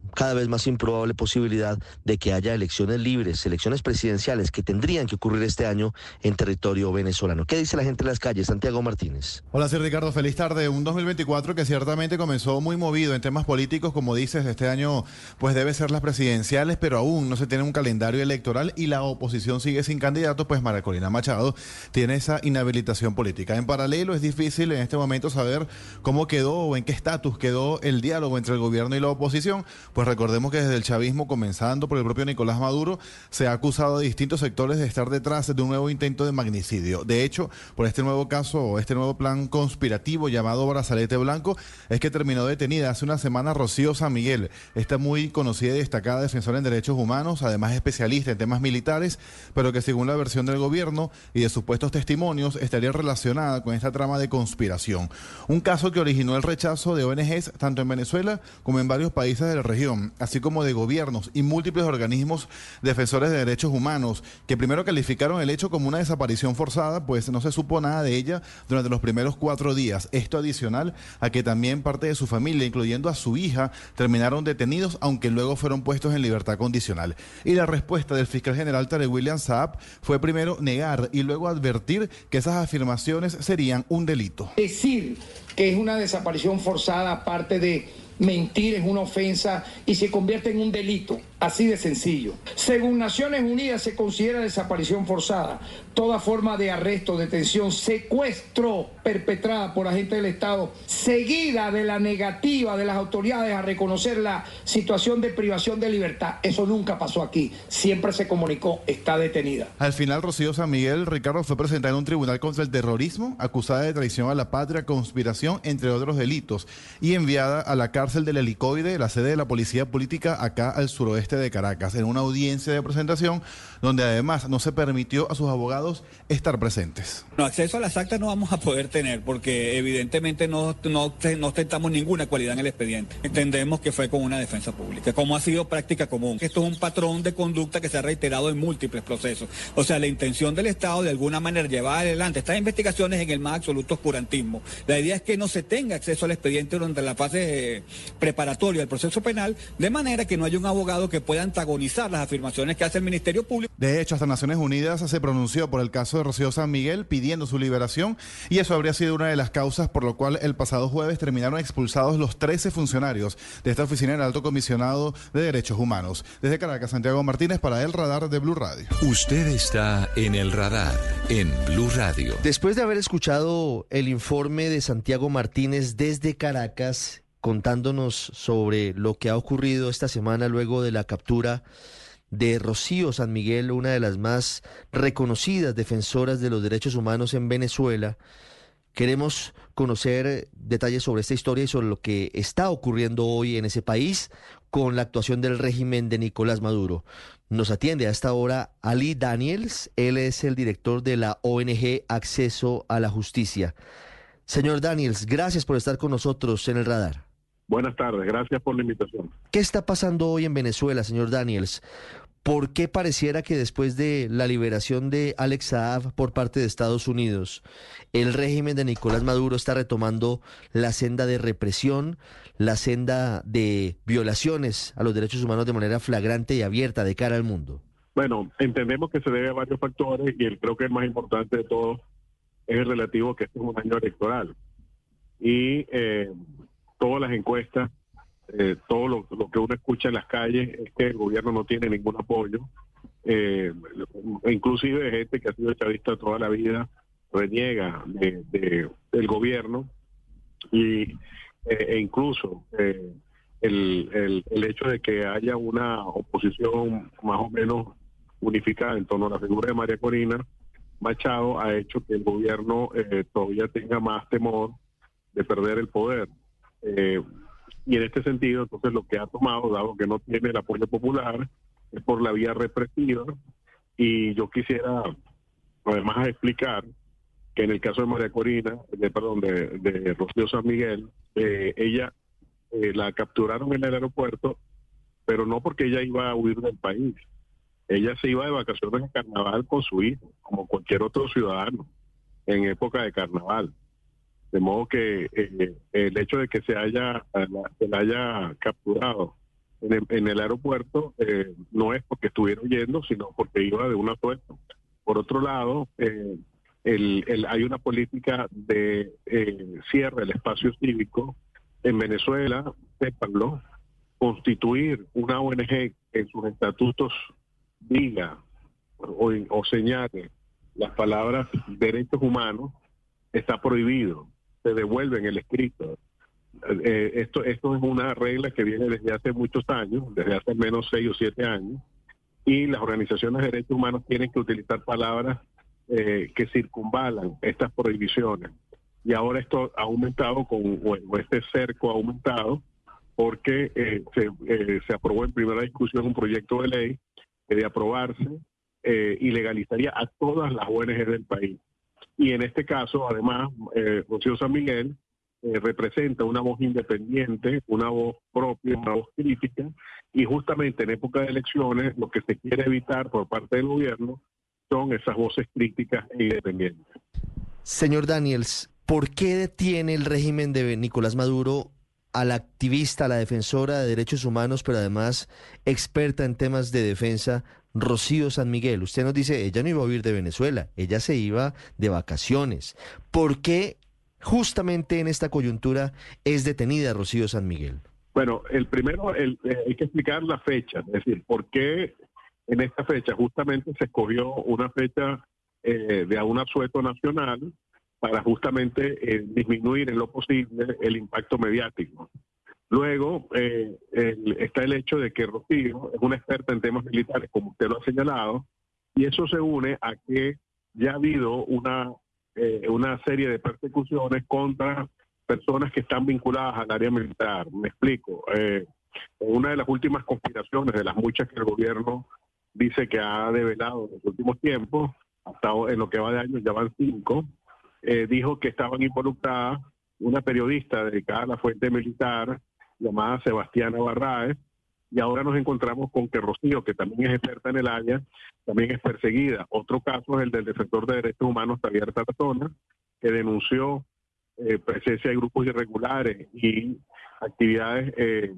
cada vez más improbable posibilidad de que haya elecciones libres, elecciones presidenciales que tendrían que ocurrir este año en territorio venezolano. ¿Qué dice la gente en las calles? Santiago Martínez. Hola, sí, Ricardo, feliz tarde. Un dos mil veinticuatro que ciertamente comenzó muy movido en temas políticos, como dices, este año pues debe ser las presidenciales, pero aún no se tiene un calendario electoral y la oposición sigue sin candidato, pues María Corina Machado tiene esa inhabilitación política. En paralelo es difícil en este momento saber cómo quedó o en qué estatus quedó el diálogo entre el gobierno y la oposición, pues recordemos que desde el chavismo, comenzando por el propio Nicolás Maduro, se ha acusado a distintos sectores de estar detrás de un nuevo intento de magnicidio. De hecho, por este nuevo caso o este nuevo plan conspirativo llamado Brazalete Blanco, es que terminó detenida hace una semana Rocío San Miguel, esta muy conocida y destacada defensora en derechos humanos, además especialista en temas militares, pero que según la versión del gobierno y de supuestos testimonios estaría relacionada con esta trama de conspiración. Un caso que originó el rechazo de O N Ges tanto en Venezuela como en varios países de la región, así como de gobiernos y múltiples organismos defensores de derechos humanos, que primero calificaron el hecho como una desaparición forzada, pues no se supo nada de ella durante los primeros cuatro días. Esto adicional a que también parte de su familia, incluyendo a su hija, terminaron detenidos, aunque luego fueron puestos en libertad condicional. Y la respuesta del fiscal general Tarek William Saab fue primero negar y luego advertir que esas afirmaciones serían un delito. Decir que es una desaparición forzada, aparte de mentir, es una ofensa y se convierte en un delito, así de sencillo. Según Naciones Unidas se considera desaparición forzada toda forma de arresto, detención, secuestro perpetrada por agentes del Estado, seguida de la negativa de las autoridades a reconocer la situación de privación de libertad. Eso nunca pasó aquí, siempre se comunicó, está detenida. Al final, Rocío San Miguel, Ricardo, fue presentada en un tribunal contra el terrorismo, acusada de traición a la patria, conspiración, entre otros delitos, y enviada a la cárcel del Helicoide, la sede de la policía política acá al suroeste de Caracas, en una audiencia de presentación donde además no se permitió a sus abogados estar presentes. No, acceso a las actas no vamos a poder tener porque evidentemente no, no, no ostentamos ninguna cualidad en el expediente. Entendemos que fue con una defensa pública, como ha sido práctica común. Esto es un patrón de conducta que se ha reiterado en múltiples procesos. O sea, la intención del Estado de alguna manera llevar adelante estas investigaciones en el más absoluto oscurantismo. La idea es que no se tenga acceso al expediente durante la fase preparatoria del proceso penal, de manera que no haya un abogado que pueda antagonizar las afirmaciones que hace el Ministerio Público. De hecho, hasta Naciones Unidas se pronunció por el caso de Rocío San Miguel pidiendo su liberación, y eso habría sido una de las causas por lo cual el pasado jueves terminaron expulsados los trece funcionarios de esta oficina del Alto Comisionado de Derechos Humanos. Desde Caracas, Santiago Martínez para El Radar de Blue Radio. Usted está en El Radar en Blue Radio. Después de haber escuchado el informe de Santiago Martínez desde Caracas, contándonos sobre lo que ha ocurrido esta semana luego de la captura de Rocío San Miguel, una de las más reconocidas defensoras de los derechos humanos en Venezuela. Queremos conocer detalles sobre esta historia y sobre lo que está ocurriendo hoy en ese país con la actuación del régimen de Nicolás Maduro. Nos atiende a esta hora Ali Daniels, él es el director de la O N G Acceso a la Justicia. Señor Daniels, gracias por estar con nosotros en El Radar. Buenas tardes, gracias por la invitación. ¿Qué está pasando hoy en Venezuela, señor Daniels? ¿Por qué pareciera que después de la liberación de Alex Saab por parte de Estados Unidos, el régimen de Nicolás Maduro está retomando la senda de represión, la senda de violaciones a los derechos humanos de manera flagrante y abierta de cara al mundo? Bueno, entendemos que se debe a varios factores y el, creo que el más importante de todos es el relativo que este es un año electoral. Y eh, todas las encuestas, eh, todo lo, lo que uno escucha en las calles es que el gobierno no tiene ningún apoyo, eh, inclusive de gente que ha sido chavista toda la vida reniega de, de, del gobierno y eh, e incluso eh, el, el, el hecho de que haya una oposición más o menos unificada en torno a la figura de María Corina Machado ha hecho que el gobierno eh, todavía tenga más temor de perder el poder. Eh, y en este sentido, entonces lo que ha tomado, dado que no tiene el apoyo popular, es por la vía represiva. Y yo quisiera además explicar que en el caso de María Corina, de, perdón, de, de Rocío San Miguel, eh, ella eh, la capturaron en el aeropuerto, pero no porque ella iba a huir del país. Ella se iba de vacaciones de carnaval con su hijo, como cualquier otro ciudadano, en época de carnaval. De modo que eh, el hecho de que se haya se la haya capturado en el, en el aeropuerto, eh, no es porque estuviera huyendo, sino porque iba de un asueto. Por otro lado, eh, el, el, hay una política de eh, cierre del espacio cívico en Venezuela, sépanlo, constituir una O N G en sus estatutos diga o, o señale las palabras derechos humanos, está prohibido, se devuelve en el escrito. Eh, esto, esto es una regla que viene desde hace muchos años, desde hace menos seis o siete años, y las organizaciones de derechos humanos tienen que utilizar palabras eh, que circunvalan estas prohibiciones. Y ahora esto ha aumentado, con, o este cerco ha aumentado, porque eh, se, eh, se aprobó en primera discusión un proyecto de ley que de aprobarse eh, ilegalizaría a todas las O N G del país. Y en este caso, además, eh, Rocío San Miguel eh, representa una voz independiente, una voz propia, una voz crítica, y justamente en época de elecciones lo que se quiere evitar por parte del gobierno son esas voces críticas e independientes. Señor Daniels, ¿por qué detiene el régimen de Nicolás Maduro a la activista, a la defensora de derechos humanos, pero además experta en temas de defensa, Rocío San Miguel? Usted nos dice, ella no iba a huir de Venezuela, ella se iba de vacaciones. ¿Por qué justamente en esta coyuntura es detenida Rocío San Miguel? Bueno, el primero, el, eh, hay que explicar la fecha, es decir, por qué en esta fecha justamente se escogió una fecha eh, de un asueto nacional para justamente eh, disminuir en lo posible el impacto mediático. Luego eh, el, está el hecho de que Rocío es una experta en temas militares, como usted lo ha señalado, y eso se une a que ya ha habido una, eh, una serie de persecuciones contra personas que están vinculadas al área militar. Me explico. Eh, una de las últimas conspiraciones, de las muchas que el gobierno dice que ha develado en los últimos tiempos, hasta en lo que va de años ya van cinco, eh, dijo que estaban involucradas una periodista dedicada a la fuente militar llamada Sebastiana Barraez, y ahora nos encontramos con que Rocío, que también es experta en el área, también es perseguida. Otro caso es el del defensor de derechos humanos, Javier Tarazona, que denunció eh, presencia de grupos irregulares y actividades eh,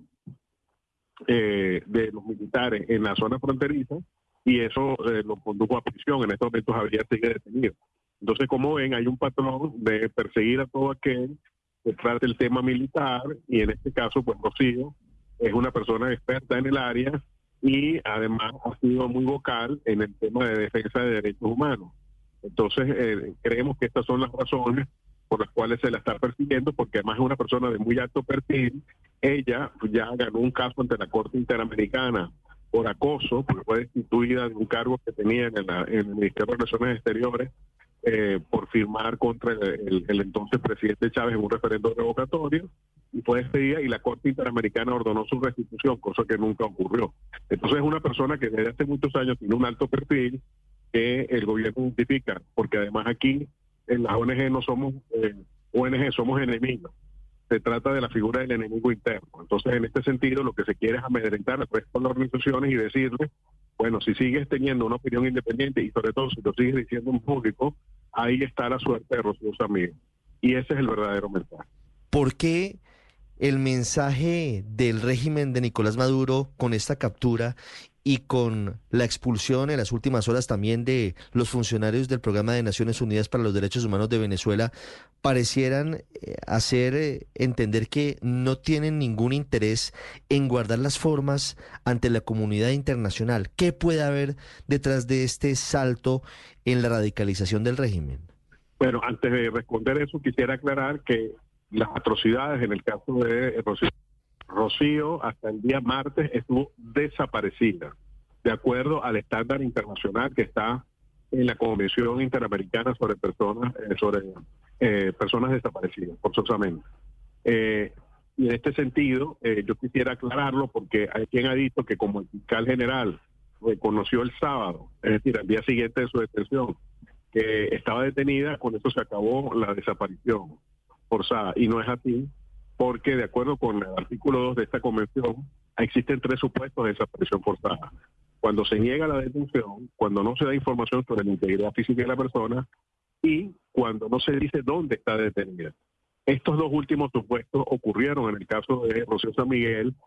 eh, de los militares en la zona fronteriza, y eso eh, lo condujo a prisión. En estos momentos Javier sigue detenido. Entonces, como ven, hay un patrón de perseguir a todo aquel que trate el tema militar, y en este caso, pues Rocío es una persona experta en el área y además ha sido muy vocal en el tema de defensa de derechos humanos. Entonces, eh, creemos que estas son las razones por las cuales se la está persiguiendo, porque además es una persona de muy alto perfil. Ella pues, ya ganó un caso ante la Corte Interamericana por acoso, porque fue destituida de un cargo que tenía en, la, en el Ministerio de Relaciones Exteriores, Eh, por firmar contra el, el, el entonces presidente Chávez en un referendo revocatorio, y fue despedida, y la Corte Interamericana ordenó su restitución, cosa que nunca ocurrió. Entonces es una persona que desde hace muchos años tiene un alto perfil que el gobierno identifica, porque además aquí en las O N G no somos eh, O N G, somos enemigos. Se trata de la figura del enemigo interno. Entonces, en este sentido, lo que se quiere es amedrentar al resto de las organizaciones y decirle, bueno, si sigues teniendo una opinión independiente, y sobre todo si lo sigues diciendo en público, ahí está la suerte de Rocío San Miguel. Y ese es el verdadero mensaje. ¿Por qué el mensaje del régimen de Nicolás Maduro con esta captura y con la expulsión en las últimas horas también de los funcionarios del Programa de Naciones Unidas para los Derechos Humanos de Venezuela parecieran eh, hacer eh, entender que no tienen ningún interés en guardar las formas ante la comunidad internacional? ¿Qué puede haber detrás de este salto en la radicalización del régimen? Bueno, antes de responder eso, quisiera aclarar que las atrocidades en el caso de Rocío, Rocío hasta el día martes estuvo desaparecida, de acuerdo al estándar internacional que está en la Convención Interamericana sobre personas eh, sobre eh, personas desaparecidas, forzosamente. Eh, y en este sentido, eh, yo quisiera aclararlo, porque hay quien ha dicho que como el fiscal general reconoció el sábado, es decir, al día siguiente de su detención, que estaba detenida, con eso se acabó la desaparición forzada, y no es así, porque de acuerdo con el artículo dos de esta convención, existen tres supuestos de desaparición forzada. Cuando se niega la detención, cuando no se da información sobre la integridad física de la persona, y cuando no se dice dónde está detenida. Estos dos últimos supuestos ocurrieron en el caso de Rocío San Miguel,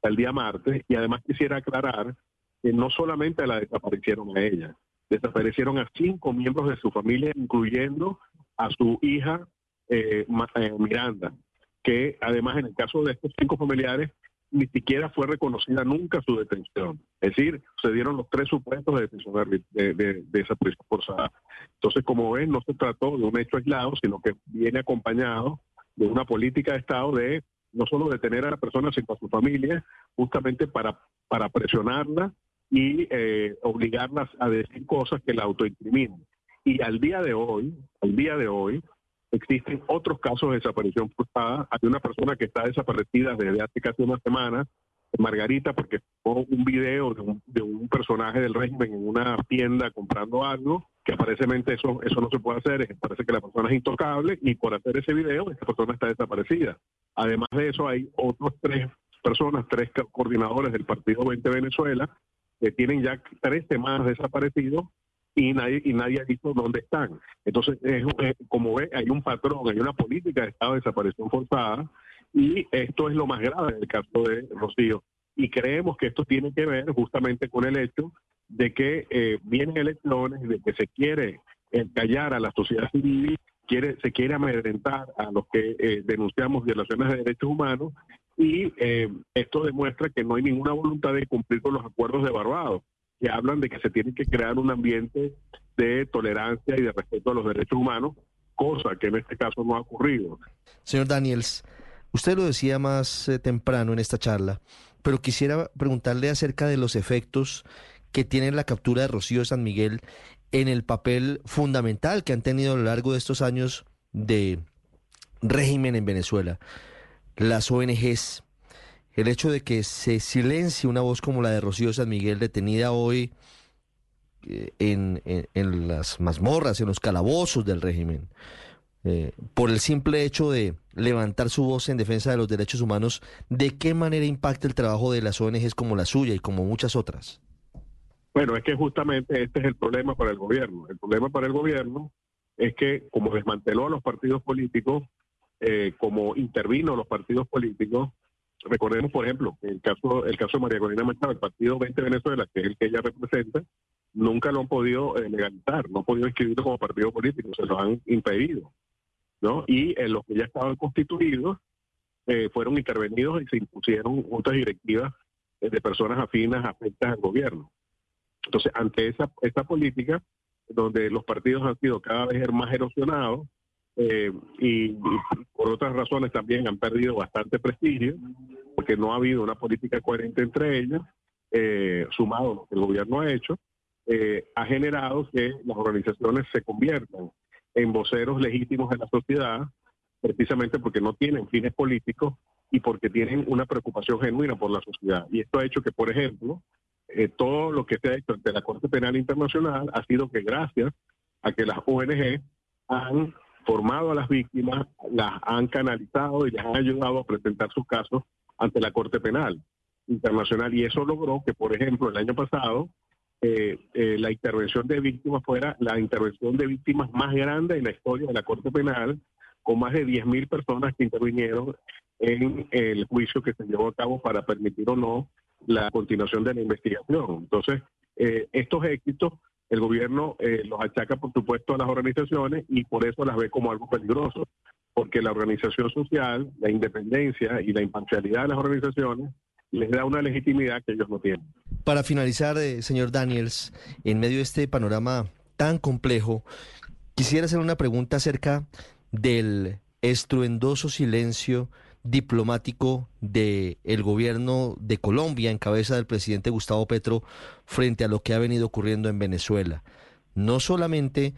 el día martes, y además quisiera aclarar que no solamente la desaparecieron a ella, desaparecieron a cinco miembros de su familia, incluyendo a su hija eh, eh, Miranda, que además en el caso de estos cinco familiares ni siquiera fue reconocida nunca su detención. Es decir, se dieron los tres supuestos de detención de, de, de, de desaparición forzada. Entonces, como ven, no se trató de un hecho aislado, sino que viene acompañado de una política de Estado de no solo detener a la persona, sino a su familia, justamente para, para presionarla y eh, obligarlas a decir cosas que la autoincriminan. Y al día de hoy, al día de hoy, existen otros casos de desaparición forzada. Hay una persona que está desaparecida desde hace casi una semana, Margarita, porque fue un video de un, de un personaje del régimen en una tienda comprando algo, que aparentemente eso, eso no se puede hacer, parece que la persona es intocable, y por hacer ese video, esa persona está desaparecida. Además de eso, hay otros tres personas, tres coordinadores del Partido veinte Venezuela, que tienen ya tres semanas desaparecidos, y nadie y nadie ha visto dónde están. Entonces, es, es, como ve, hay un patrón, hay una política de estado de desaparición forzada, y esto es lo más grave en el caso de Rocío. Y creemos que esto tiene que ver justamente con el hecho de que eh, vienen elecciones, de que se quiere eh, callar a la sociedad civil, quiere, se quiere amedrentar a los que eh, denunciamos violaciones de derechos humanos, y eh, esto demuestra que no hay ninguna voluntad de cumplir con los acuerdos de Barbados, que hablan de que se tiene que crear un ambiente de tolerancia y de respeto a los derechos humanos, cosa que en este caso no ha ocurrido. Señor Daniels, usted lo decía más eh, temprano en esta charla, pero quisiera preguntarle acerca de los efectos que tiene la captura de Rocío San Miguel en el papel fundamental que han tenido a lo largo de estos años de régimen en Venezuela. Las O N Ges, el hecho de que se silencie una voz como la de Rocío San Miguel, detenida hoy eh, en, en, en las mazmorras, en los calabozos del régimen, eh, por el simple hecho de levantar su voz en defensa de los derechos humanos, ¿de qué manera impacta el trabajo de las O N Ges como la suya y como muchas otras? Bueno, es que justamente este es el problema para el gobierno. El problema para el gobierno es que, como desmanteló a los partidos políticos, eh, como intervino a los partidos políticos, recordemos, por ejemplo, el caso el caso de María Corina Machado, el Partido veinte Venezuela, que es el que ella representa, nunca lo han podido eh, legalizar, no han podido inscribirlo como partido político, se lo han impedido, ¿no? Y en los que ya estaban constituidos, eh, fueron intervenidos y se impusieron juntas directivas eh, de personas afines, afectas al gobierno. Entonces, ante esa, esa política, donde los partidos han sido cada vez más erosionados, Eh, y, y por otras razones también han perdido bastante prestigio, porque no ha habido una política coherente entre ellas, eh, sumado a lo que el gobierno ha hecho, eh, ha generado que las organizaciones se conviertan en voceros legítimos de la sociedad, precisamente porque no tienen fines políticos y porque tienen una preocupación genuina por la sociedad. Y esto ha hecho que, por ejemplo, eh, todo lo que se ha hecho ante la Corte Penal Internacional ha sido que gracias a que las O N G han formado a las víctimas, las han canalizado y les han ayudado a presentar sus casos ante la Corte Penal Internacional. Y eso logró que, por ejemplo, el año pasado, eh, eh, la intervención de víctimas fuera la intervención de víctimas más grande en la historia de la Corte Penal, con más de diez mil personas que intervinieron en el juicio que se llevó a cabo para permitir o no la continuación de la investigación. Entonces, eh, estos éxitos el gobierno eh, los achaca, por supuesto, a las organizaciones, y por eso las ve como algo peligroso, porque la organización social, la independencia y la imparcialidad de las organizaciones les da una legitimidad que ellos no tienen. Para finalizar, eh, señor Daniels, en medio de este panorama tan complejo, quisiera hacer una pregunta acerca del estruendoso silencio diplomático de el gobierno de Colombia en cabeza del presidente Gustavo Petro frente a lo que ha venido ocurriendo en Venezuela. No solamente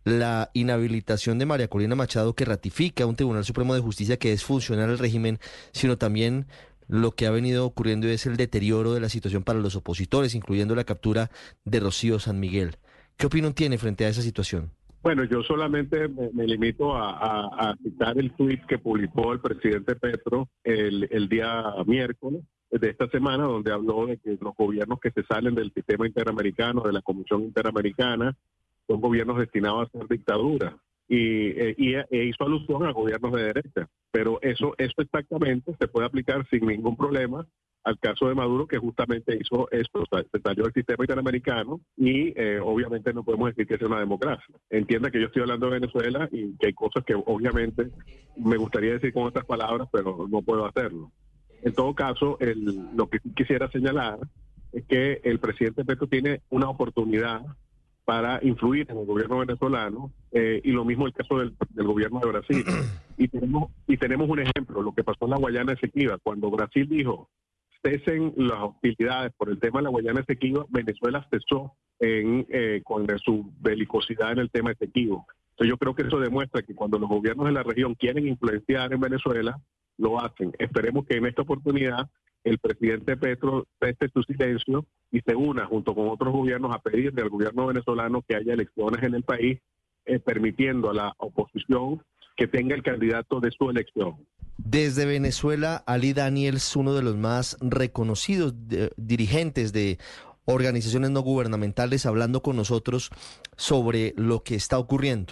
la inhabilitación de María Corina Machado, que ratifica un Tribunal Supremo de Justicia que es funcional al régimen, sino también lo que ha venido ocurriendo es el deterioro de la situación para los opositores, incluyendo la captura de Rocío San Miguel. ¿Qué opinión tiene frente a esa situación? Bueno, yo solamente me, me limito a, a, a citar el tuit que publicó el presidente Petro el, el día miércoles de esta semana, donde habló de que los gobiernos que se salen del sistema interamericano, de la Comisión Interamericana, son gobiernos destinados a ser dictaduras. Y, e, y e hizo alusión a gobiernos de derecha. Pero eso, eso exactamente se puede aplicar sin ningún problema al caso de Maduro, que justamente hizo esto, o sea, se salió del sistema interamericano y eh, obviamente no podemos decir que es una democracia. Entienda que yo estoy hablando de Venezuela y que hay cosas que obviamente me gustaría decir con otras palabras, pero no puedo hacerlo. En todo caso, el, lo que quisiera señalar es que el presidente Petro tiene una oportunidad para influir en el gobierno venezolano, eh, y lo mismo el caso del, del gobierno de Brasil. Y tenemos, y tenemos un ejemplo, lo que pasó en la Guayana Esequiba, cuando Brasil dijo cesen las hostilidades por el tema de la Guayana Esequiba, Venezuela cesó en, eh, con su belicosidad en el tema Esequibo. Entonces yo creo que eso demuestra que cuando los gobiernos de la región quieren influenciar en Venezuela, lo hacen. Esperemos que en esta oportunidad el presidente Petro preste su silencio y se una junto con otros gobiernos a pedirle al gobierno venezolano que haya elecciones en el país, eh, permitiendo a la oposición que tenga el candidato de su elección. Desde Venezuela, Ali Daniels, uno de los más reconocidos de, dirigentes de organizaciones no gubernamentales, hablando con nosotros sobre lo que está ocurriendo.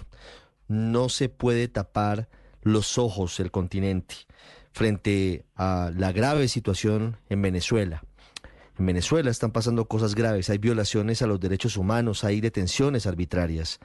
No se puede tapar los ojos el continente frente a la grave situación en Venezuela. En Venezuela están pasando cosas graves, hay violaciones a los derechos humanos, hay detenciones arbitrarias,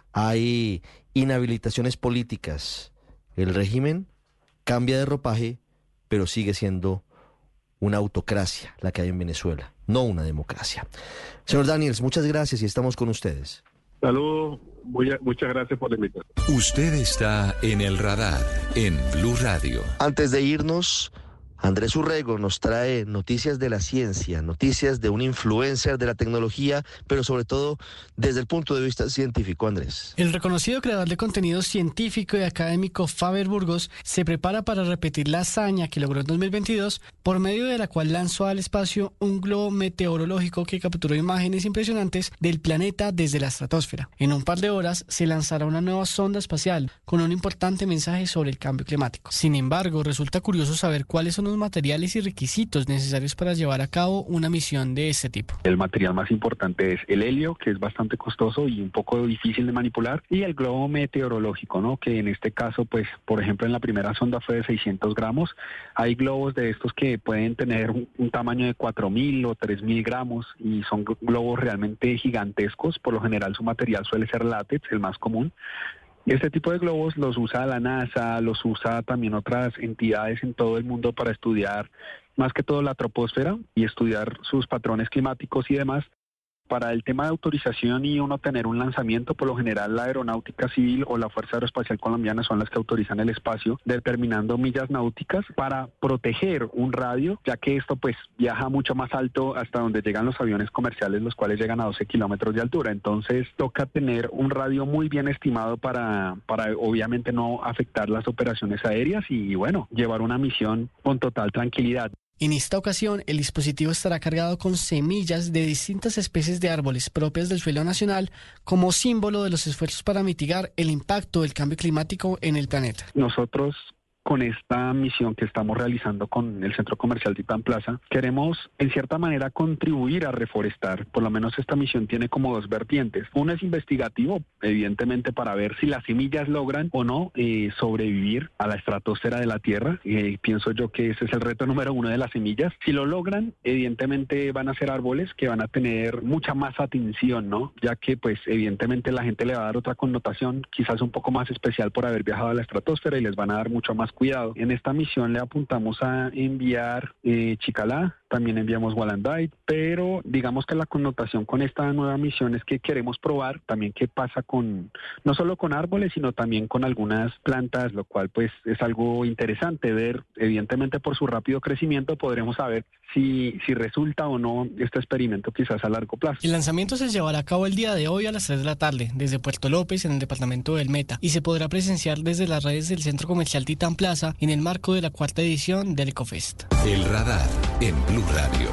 hay inhabilitaciones políticas. El régimen cambia de ropaje, pero sigue siendo una autocracia la que hay en Venezuela, no una democracia. Señor Daniels, muchas gracias y estamos con ustedes. Saludos, muchas gracias por la invitación. Usted está en el radar en Blue Radio. Antes de irnos, Andrés Urrego nos trae noticias de la ciencia, noticias de un influencer de la tecnología, pero sobre todo desde el punto de vista científico. Andrés. El reconocido creador de contenido científico y académico Faber Burgos se prepara para repetir la hazaña que logró en dos mil veintidós, por medio de la cual lanzó al espacio un globo meteorológico que capturó imágenes impresionantes del planeta desde la estratosfera. En un par de horas se lanzará una nueva sonda espacial con un importante mensaje sobre el cambio climático. Sin embargo, resulta curioso saber cuáles son los materiales y requisitos necesarios para llevar a cabo una misión de este tipo. El material más importante es el helio, que es bastante costoso y un poco difícil de manipular, y el globo meteorológico, ¿no? Que en este caso, pues, por ejemplo, en la primera sonda fue de seiscientos gramos. Hay globos de estos que pueden tener un, un tamaño de cuatro mil o tres mil gramos y son globos realmente gigantescos. Por lo general su material suele ser látex, el más común. Este tipo de globos los usa la NASA, los usa también otras entidades en todo el mundo para estudiar más que todo la troposfera y estudiar sus patrones climáticos y demás. Para el tema de autorización y uno tener un lanzamiento, por lo general la Aeronáutica Civil o la Fuerza Aeroespacial Colombiana son las que autorizan el espacio, determinando millas náuticas para proteger un radio, ya que esto pues viaja mucho más alto hasta donde llegan los aviones comerciales, los cuales llegan a doce kilómetros de altura. Entonces toca tener un radio muy bien estimado para, para obviamente no afectar las operaciones aéreas y bueno, llevar una misión con total tranquilidad. En esta ocasión, el dispositivo estará cargado con semillas de distintas especies de árboles propias del suelo nacional como símbolo de los esfuerzos para mitigar el impacto del cambio climático en el planeta. Nosotros, con esta misión que estamos realizando con el Centro Comercial Titán Plaza, queremos en cierta manera contribuir a reforestar. Por lo menos esta misión tiene como dos vertientes. Uno es investigativo, evidentemente para ver si las semillas logran o no eh, sobrevivir a la estratosfera de la Tierra. Eh, pienso yo que ese es el reto número uno de las semillas. Si lo logran, evidentemente van a ser árboles que van a tener mucha más atención, ¿no? Ya que pues evidentemente la gente le va a dar otra connotación, quizás un poco más especial por haber viajado a la estratosfera y les van a dar mucho más cuidado. En esta misión le apuntamos a enviar eh, chicalá, también enviamos Wallandite, pero digamos que la connotación con esta nueva misión es que queremos probar también qué pasa con, no solo con árboles, sino también con algunas plantas, lo cual pues es algo interesante ver. Evidentemente por su rápido crecimiento podremos saber si, si resulta o no este experimento quizás a largo plazo. El lanzamiento se llevará a cabo el día de hoy a las tres de la tarde desde Puerto López en el departamento del Meta y se podrá presenciar desde las redes del Centro Comercial Titán Plaza en el marco de la cuarta edición del EcoFest. El radar en Blue Radio.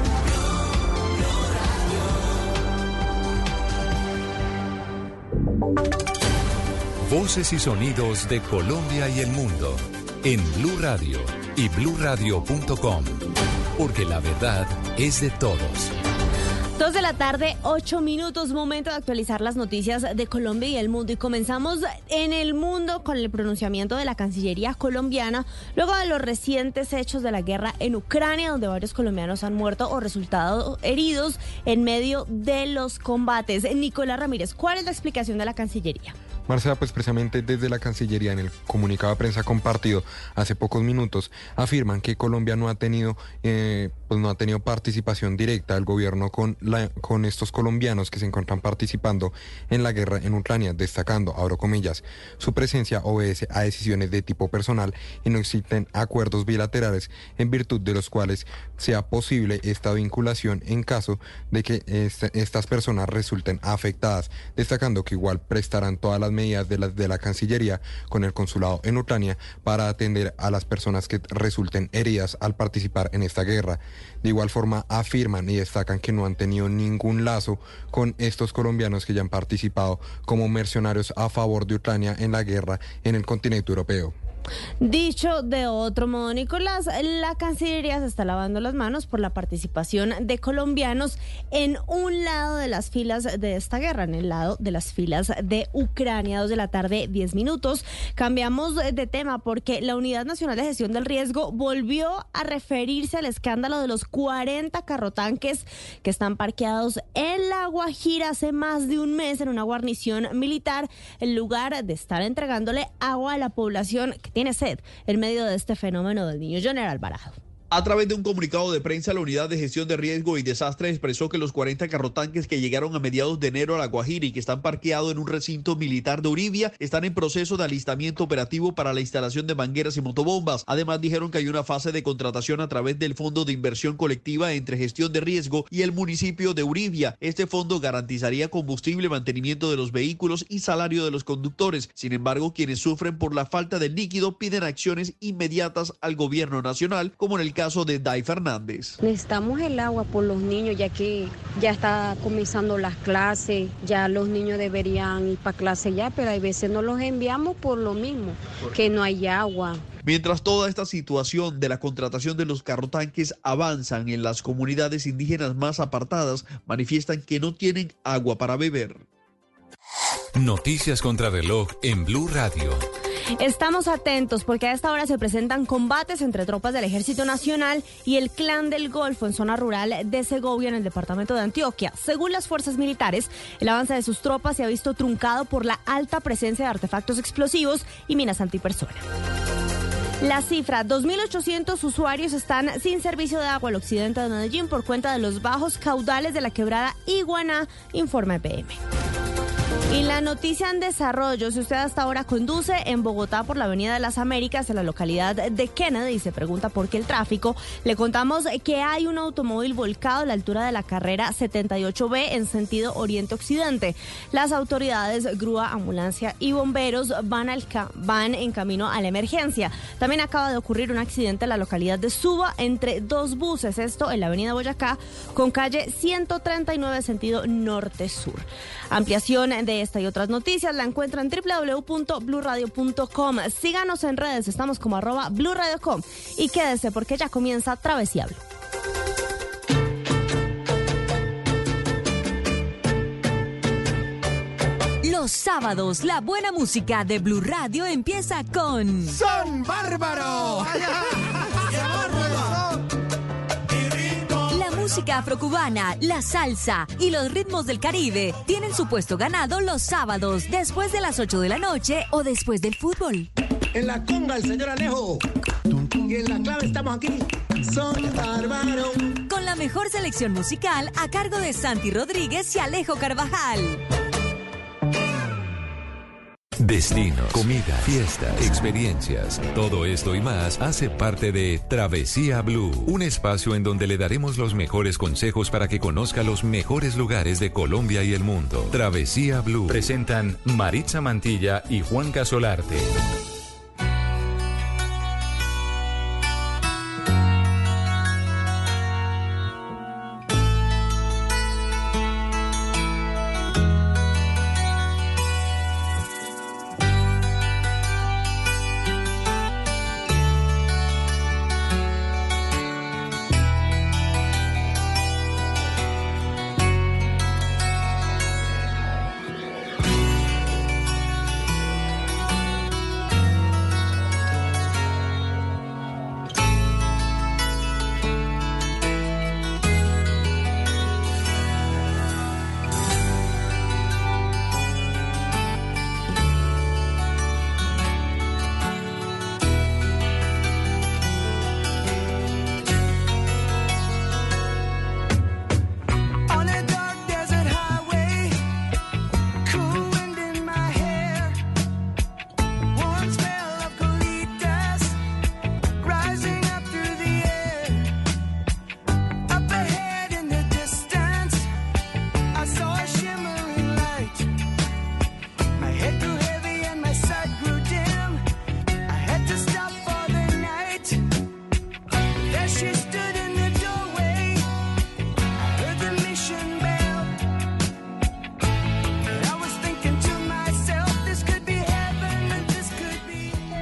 Voces y sonidos de Colombia y el mundo en Blue Radio y blue radio punto com, porque la verdad es de todos. Dos de la tarde, ocho minutos, momento de actualizar las noticias de Colombia y el mundo. Y comenzamos en el mundo con el pronunciamiento de la Cancillería colombiana luego de los recientes hechos de la guerra en Ucrania, donde varios colombianos han muerto o resultado heridos en medio de los combates. Nicolás Ramírez, ¿cuál es la explicación de la Cancillería? Marcela, pues precisamente desde la Cancillería, en el comunicado de prensa compartido hace pocos minutos, afirman que Colombia no ha tenido eh, pues no ha tenido participación directa del gobierno con, la, con estos colombianos que se encuentran participando en la guerra en Ucrania, destacando, abro comillas, su presencia obedece a decisiones de tipo personal y no existen acuerdos bilaterales en virtud de los cuales sea posible esta vinculación en caso de que este, estas personas resulten afectadas, destacando que igual prestarán todas las medidas de la, de la Cancillería con el consulado en Ucrania para atender a las personas que resulten heridas al participar en esta guerra. De igual forma afirman y destacan que no han tenido ningún lazo con estos colombianos que ya han participado como mercenarios a favor de Ucrania en la guerra en el continente europeo. Dicho de otro modo, Nicolás, la Cancillería se está lavando las manos por la participación de colombianos en un lado de las filas de esta guerra, en el lado de las filas de Ucrania. Dos de la tarde, diez minutos. Cambiamos de tema porque la Unidad Nacional de Gestión del Riesgo volvió a referirse al escándalo de los cuarenta carrotanques que están parqueados en La Guajira hace más de un mes en una guarnición militar, en lugar de estar entregándole agua a la población que tiene sed en medio de este fenómeno del Niño. Joner Alvarado. A través de un comunicado de prensa, la Unidad de Gestión de Riesgo y Desastre expresó que los cuarenta carrotanques que llegaron a mediados de enero a La Guajira y que están parqueados en un recinto militar de Uribia están en proceso de alistamiento operativo para la instalación de mangueras y motobombas. Además, dijeron que hay una fase de contratación a través del Fondo de Inversión Colectiva entre Gestión de Riesgo y el municipio de Uribia. Este fondo garantizaría combustible, mantenimiento de los vehículos y salario de los conductores. Sin embargo, quienes sufren por la falta de líquido piden acciones inmediatas al gobierno nacional, como en el caso de Day Fernández. Necesitamos el agua por los niños, ya que ya está comenzando las clases, ya los niños deberían ir para clase ya, pero hay veces no los enviamos por lo mismo, que no hay agua. Mientras toda esta situación de la contratación de los carrotanques avanzan en las comunidades indígenas más apartadas, manifiestan que no tienen agua para beber. Noticias contra reloj en Blue Radio. Estamos atentos porque a esta hora se presentan combates entre tropas del Ejército Nacional y el Clan del Golfo en zona rural de Segovia, en el departamento de Antioquia. Según las fuerzas militares, el avance de sus tropas se ha visto truncado por la alta presencia de artefactos explosivos y minas antipersona. La cifra, dos mil ochocientos usuarios están sin servicio de agua al occidente de Medellín por cuenta de los bajos caudales de la quebrada Iguaná, informa E P M. Y la noticia en desarrollo, si usted hasta ahora conduce en Bogotá por la Avenida de las Américas, en la localidad de Kennedy, y se pregunta por qué el tráfico, le contamos que hay un automóvil volcado a la altura de la carrera setenta y ocho B en sentido oriente-occidente. Las autoridades, grúa, ambulancia y bomberos van, al ca- van en camino a la emergencia. También acaba de ocurrir un accidente en la localidad de Suba entre dos buses, esto en la Avenida Boyacá, con calle ciento treinta y nueve sentido norte-sur. Ampliación de esta y otras noticias la encuentran en doble u doble u doble u punto blue radio punto com. Síganos en redes, estamos como arroba blue radio punto com y quédese porque ya comienza Travesía Blue. Los sábados, la buena música de Blue Radio empieza con ¡Son Bárbaro! La música afrocubana, la salsa y los ritmos del Caribe tienen su puesto ganado los sábados, después de las ocho de la noche o después del fútbol. En la conga, el señor Alejo. Y en la clave estamos aquí. Son Bárbaro. Con la mejor selección musical a cargo de Santi Rodríguez y Alejo Carvajal. Destinos, comida, fiestas, experiencias, todo esto y más hace parte de Travesía Blue, un espacio en donde le daremos los mejores consejos para que conozca los mejores lugares de Colombia y el mundo. Travesía Blue. Presentan Maritza Mantilla y Juan Casolarte.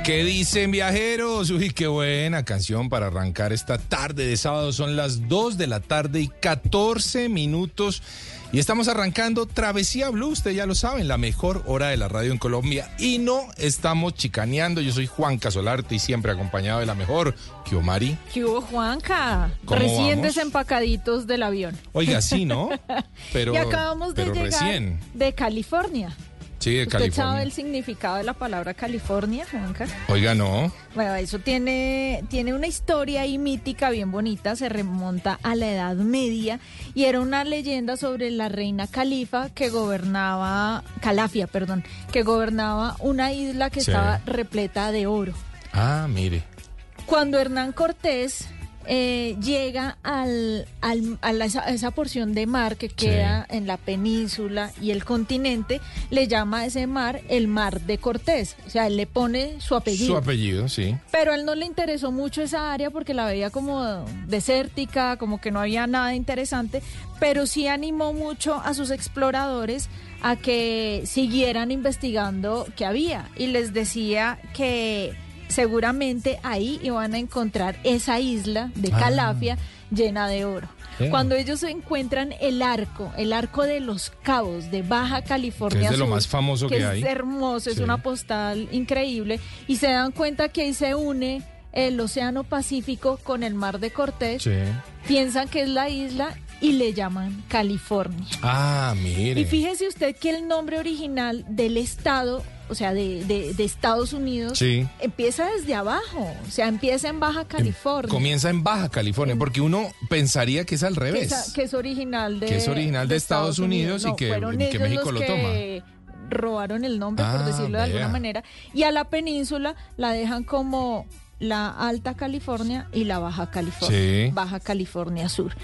¿Qué dicen, viajeros? Uy, qué buena canción para arrancar esta tarde de sábado. Son las dos de la tarde y catorce minutos. Y estamos arrancando Travesía Blue, ustedes ya lo saben, la mejor hora de la radio en Colombia. Y no estamos chicaneando. Yo soy Juan Casolarte y siempre acompañado de la mejor, Kiomari. ¿Qué hubo, Juanca? ¿Cómo Recién vamos? desempacaditos del avión. Oiga, sí, ¿no? Pero, y acabamos de pero llegar recién. de California. Sí, de ¿Usted California. sabe el significado de la palabra California, Juanca? Oiga, no. Bueno, eso tiene, tiene una historia ahí mítica bien bonita, se remonta a la Edad Media y era una leyenda sobre la reina Califa que gobernaba, Calafia, perdón, que gobernaba una isla que Sí. estaba repleta de oro. Ah, mire. Cuando Hernán Cortés eh, llega al, al, a, la, a esa porción de mar que queda en la península y el continente, le llama a ese mar el Mar de Cortés. O sea, él le pone su apellido. Su apellido, sí. Pero a él no le interesó mucho esa área porque la veía como desértica, como que no había nada interesante, pero sí animó mucho a sus exploradores a que siguieran investigando qué había y les decía que seguramente ahí iban a encontrar esa isla de Ah. Calafia llena de oro. Sí. Cuando ellos encuentran el arco, el arco de los Cabos de Baja California Que es de lo Sur, más famoso que es hay. hermoso, es Sí. una postal increíble, y se dan cuenta que ahí se une el Océano Pacífico con el Mar de Cortés, Sí. piensan que es la isla y le llaman California. Ah, mire. Y fíjese usted que el nombre original del estado, o sea, de, de, de Estados Unidos, Sí. empieza desde abajo, o sea, empieza en Baja California. Comienza en Baja California, porque uno pensaría que es al que revés. es, que es original de Que es original de Estados Unidos y No, que- fueron que ellos México los lo que robaron el nombre, Ah, por decirlo de alguna vea. manera, y a la península la dejan como la Alta California y la Baja California, Sí. Baja California Sur.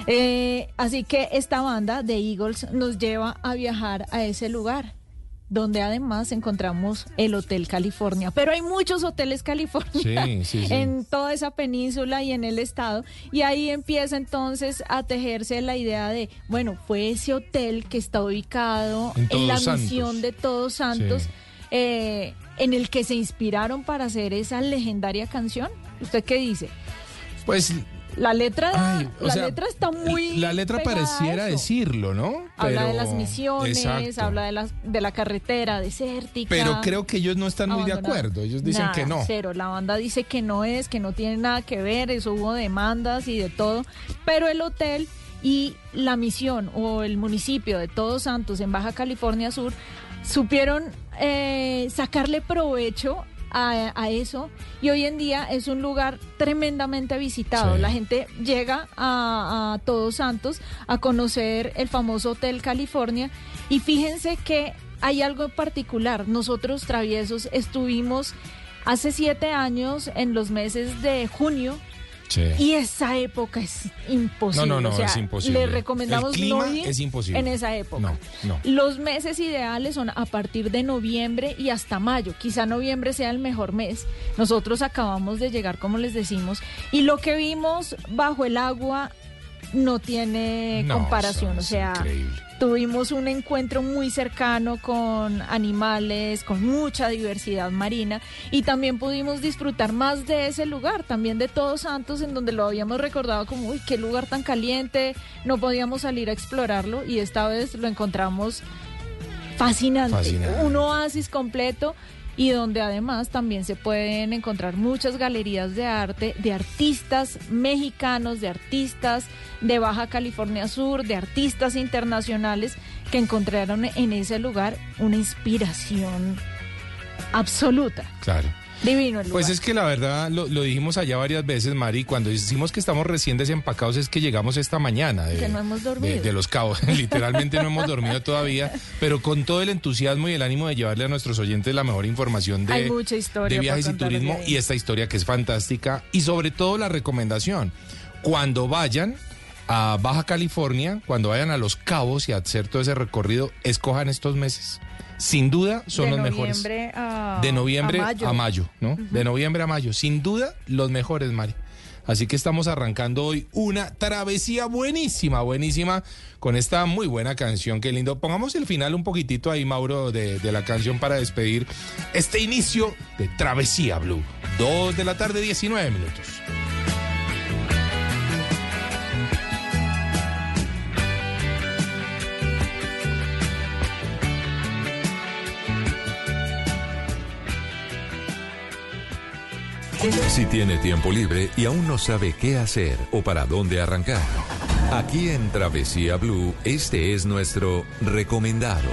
Eh, así que esta banda de Eagles nos lleva a viajar a ese lugar, donde además encontramos el Hotel California. Pero hay muchos hoteles California Sí, sí, sí. en toda esa península y en el estado. Y ahí empieza entonces a tejerse la idea de, bueno, fue ese hotel que está ubicado En en, la Todos Santos. misión de Todos Santos, Sí. eh, en el que se inspiraron para hacer esa legendaria canción. ¿Usted qué dice? Pues La letra, Ay, o la sea, letra está muy la letra pegada a pareciera eso. decirlo, ¿no? Habla de Pero- las misiones, Exacto. habla de la, de la carretera desértica. Pero creo que ellos no están muy de abandonada. acuerdo. Ellos dicen Nada, que no. Cero, la banda dice que no es, que no tiene nada que ver, eso hubo demandas y de todo. Pero el hotel y la misión o el municipio de Todos Santos en Baja California Sur supieron eh, sacarle provecho a, a eso, y hoy en día es un lugar tremendamente visitado. Sí. La gente llega a, a Todos Santos a conocer el famoso Hotel California, y fíjense que hay algo en particular. Nosotros traviesos estuvimos hace siete años en los meses de junio. Sí. Y esa época es imposible. No, no, no, o sea, es imposible. Le recomendamos El clima no ir es imposible. en esa época. No, no. Los meses ideales son a partir de noviembre y hasta mayo. Quizá noviembre sea el mejor mes. Nosotros acabamos de llegar, como les decimos, y lo que vimos bajo el agua no tiene No, comparación. eso O es sea, increíble. tuvimos un encuentro muy cercano con animales, con mucha diversidad marina, y también pudimos disfrutar más de ese lugar, también de Todos Santos, en donde lo habíamos recordado como, uy, qué lugar tan caliente, no podíamos salir a explorarlo, y esta vez lo encontramos fascinante, Fascinante. un oasis completo, y donde además también se pueden encontrar muchas galerías de arte, de artistas mexicanos, de artistas de Baja California Sur, de artistas internacionales que encontraron en ese lugar una inspiración absoluta. Claro. Divino el lugar. Pues es que la verdad, lo, lo dijimos allá varias veces, Mari, cuando decimos que estamos recién desempacados es que llegamos esta mañana de, Que no hemos dormido. de, de Los Cabos. Literalmente no hemos dormido todavía, pero con todo el entusiasmo y el ánimo de llevarle a nuestros oyentes la mejor información Hay de, mucha historia de viajes y para contarles turismo, de ahí. y esta historia que es fantástica, y sobre todo la recomendación, cuando vayan a Baja California, cuando vayan a Los Cabos y a hacer todo ese recorrido, escojan estos meses. Sin duda son de los mejores. noviembre a, De noviembre a a mayo. mayo, ¿no? De noviembre a mayo. Sin duda, los mejores, Mari. Así que estamos arrancando hoy una travesía buenísima, buenísima, con esta muy buena canción. Qué lindo. Pongamos el final un poquitito ahí, Mauro, de, de la canción para despedir este inicio de Travesía Blue. Dos de la tarde, diecinueve minutos. Si tiene tiempo libre y aún no sabe qué hacer o para dónde arrancar, aquí en Travesía Blue, este es nuestro recomendado.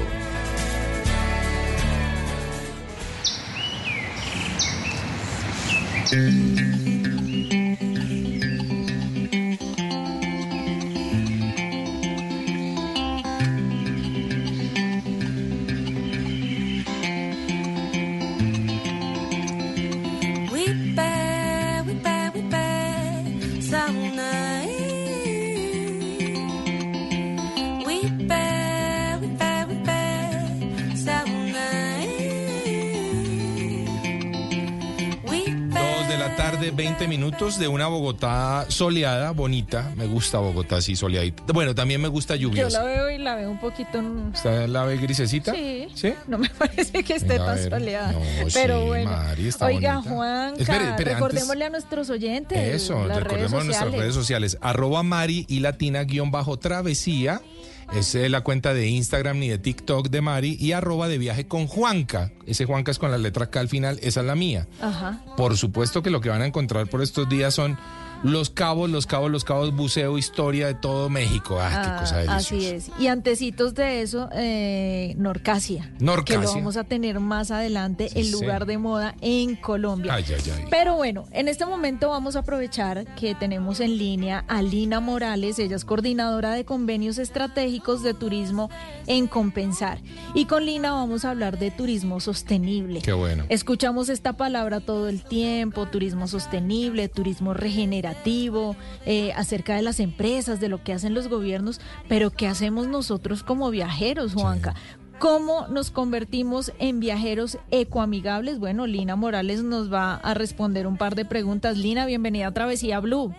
veinte minutos de una Bogotá soleada, bonita. Me gusta Bogotá así soleadita. Bueno, también me gusta lluviosa. Yo la veo y la veo un poquito... En... ¿Está la ve grisecita? Sí. ¿Sí? No me parece que esté Venga, tan ver. soleada. No, pero sí, bueno. Mari, está Oiga, bonita. Juanca, Espere, espere, recordémosle antes... a nuestros oyentes. Eso, las recordemos redes nuestras redes sociales. Arroba Mari y Latina guión bajo travesía. Es eh, la cuenta de Instagram ni de TikTok de Mari. Y arroba de viaje con Juanca. Ese Juanca es con la letra K al final. Esa es la mía. Ajá. Por supuesto que lo que van a encontrar por estos días son los cabos, los cabos, los cabos, buceo, historia de todo México. Ah, Ah, qué cosa deliciosa. así es. Y antecitos de eso, eh, Norcasia. Norcasia. Que lo vamos a tener más adelante, Sí, el sí. lugar de moda en Colombia. Ay, ay, ay. Pero bueno, en este momento vamos a aprovechar que tenemos en línea a Lina Morales. Ella es coordinadora de convenios estratégicos de turismo en Compensar. Y con Lina vamos a hablar de turismo sostenible. Qué bueno. Escuchamos esta palabra todo el tiempo, turismo sostenible, turismo regenerativo, eh, acerca de las empresas, de lo que hacen los gobiernos, pero ¿qué hacemos nosotros como viajeros, Juanca? ¿Cómo nos convertimos en viajeros ecoamigables? Bueno, Lina Morales nos va a responder un par de preguntas. Lina, bienvenida a Travesía Blue.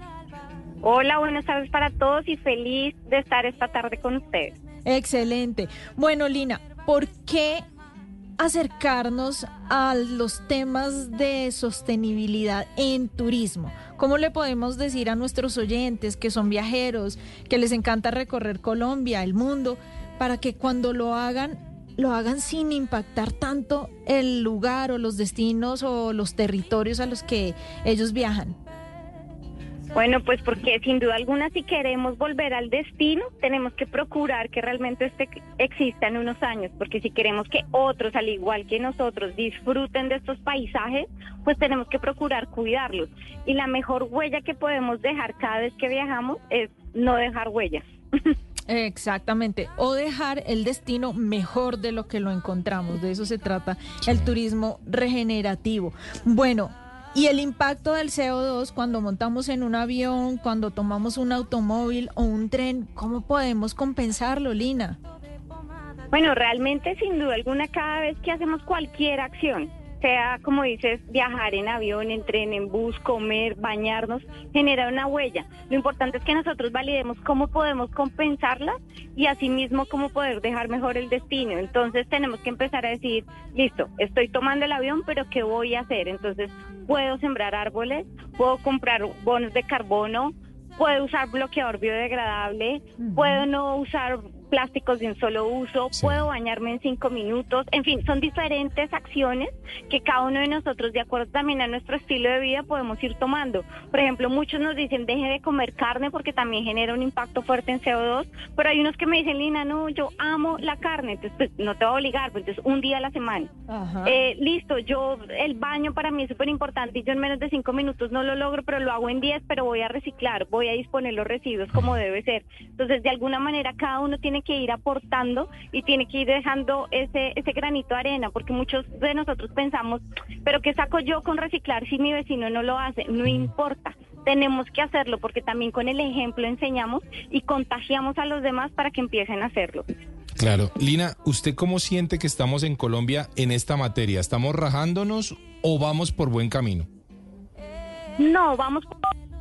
Hola, buenas tardes para todos y feliz de estar esta tarde con ustedes. Excelente. Bueno, Lina, ¿por qué acercarnos a los temas de sostenibilidad en turismo? ¿Cómo le podemos decir a nuestros oyentes que son viajeros, que les encanta recorrer Colombia, el mundo, para que cuando lo hagan, lo hagan sin impactar tanto el lugar o los destinos o los territorios a los que ellos viajan? Bueno, pues porque sin duda alguna si queremos volver al destino, tenemos que procurar que realmente este exista en unos años, porque si queremos que otros, al igual que nosotros, disfruten de estos paisajes, pues tenemos que procurar cuidarlos. Y la mejor huella que podemos dejar cada vez que viajamos es no dejar huellas. Exactamente, o dejar el destino mejor de lo que lo encontramos. De eso se trata el turismo regenerativo. Bueno, y el impacto del C O dos cuando montamos en un avión, cuando tomamos un automóvil o un tren, ¿cómo podemos compensarlo, Lina? Bueno, realmente sin duda alguna cada vez que hacemos cualquier acción, sea como dices, viajar en avión, en tren, en bus, comer, bañarnos, genera una huella. Lo importante es que nosotros validemos cómo podemos compensarla y asimismo cómo poder dejar mejor el destino. Entonces tenemos que empezar a decir, listo, estoy tomando el avión, pero ¿qué voy a hacer? Entonces puedo sembrar árboles, puedo comprar bonos de carbono, puedo usar bloqueador biodegradable, uh-huh. puedo no usar plásticos de un solo uso, sí. puedo bañarme en cinco minutos, en fin, son diferentes acciones que cada uno de nosotros, de acuerdo también a nuestro estilo de vida, podemos ir tomando. Por ejemplo, muchos nos dicen, deje de comer carne porque también genera un impacto fuerte en C O dos, pero hay unos que me dicen, Lina, no, yo amo la carne, entonces pues, no te voy a obligar, pues, entonces un día a la semana. Eh, listo, yo, el baño para mí es súper importante y yo en menos de cinco minutos no lo logro, pero lo hago en diez, pero voy a reciclar, voy a disponer los residuos como debe ser. Entonces, de alguna manera, cada uno tiene que ir aportando y tiene que ir dejando ese ese granito de arena, porque muchos de nosotros pensamos, pero ¿qué saco yo con reciclar si mi vecino no lo hace? No importa, tenemos que hacerlo porque también con el ejemplo enseñamos y contagiamos a los demás para que empiecen a hacerlo. Claro. Lina, ¿usted cómo siente que estamos en Colombia en esta materia? ¿Estamos rajándonos o vamos por buen camino? No, vamos por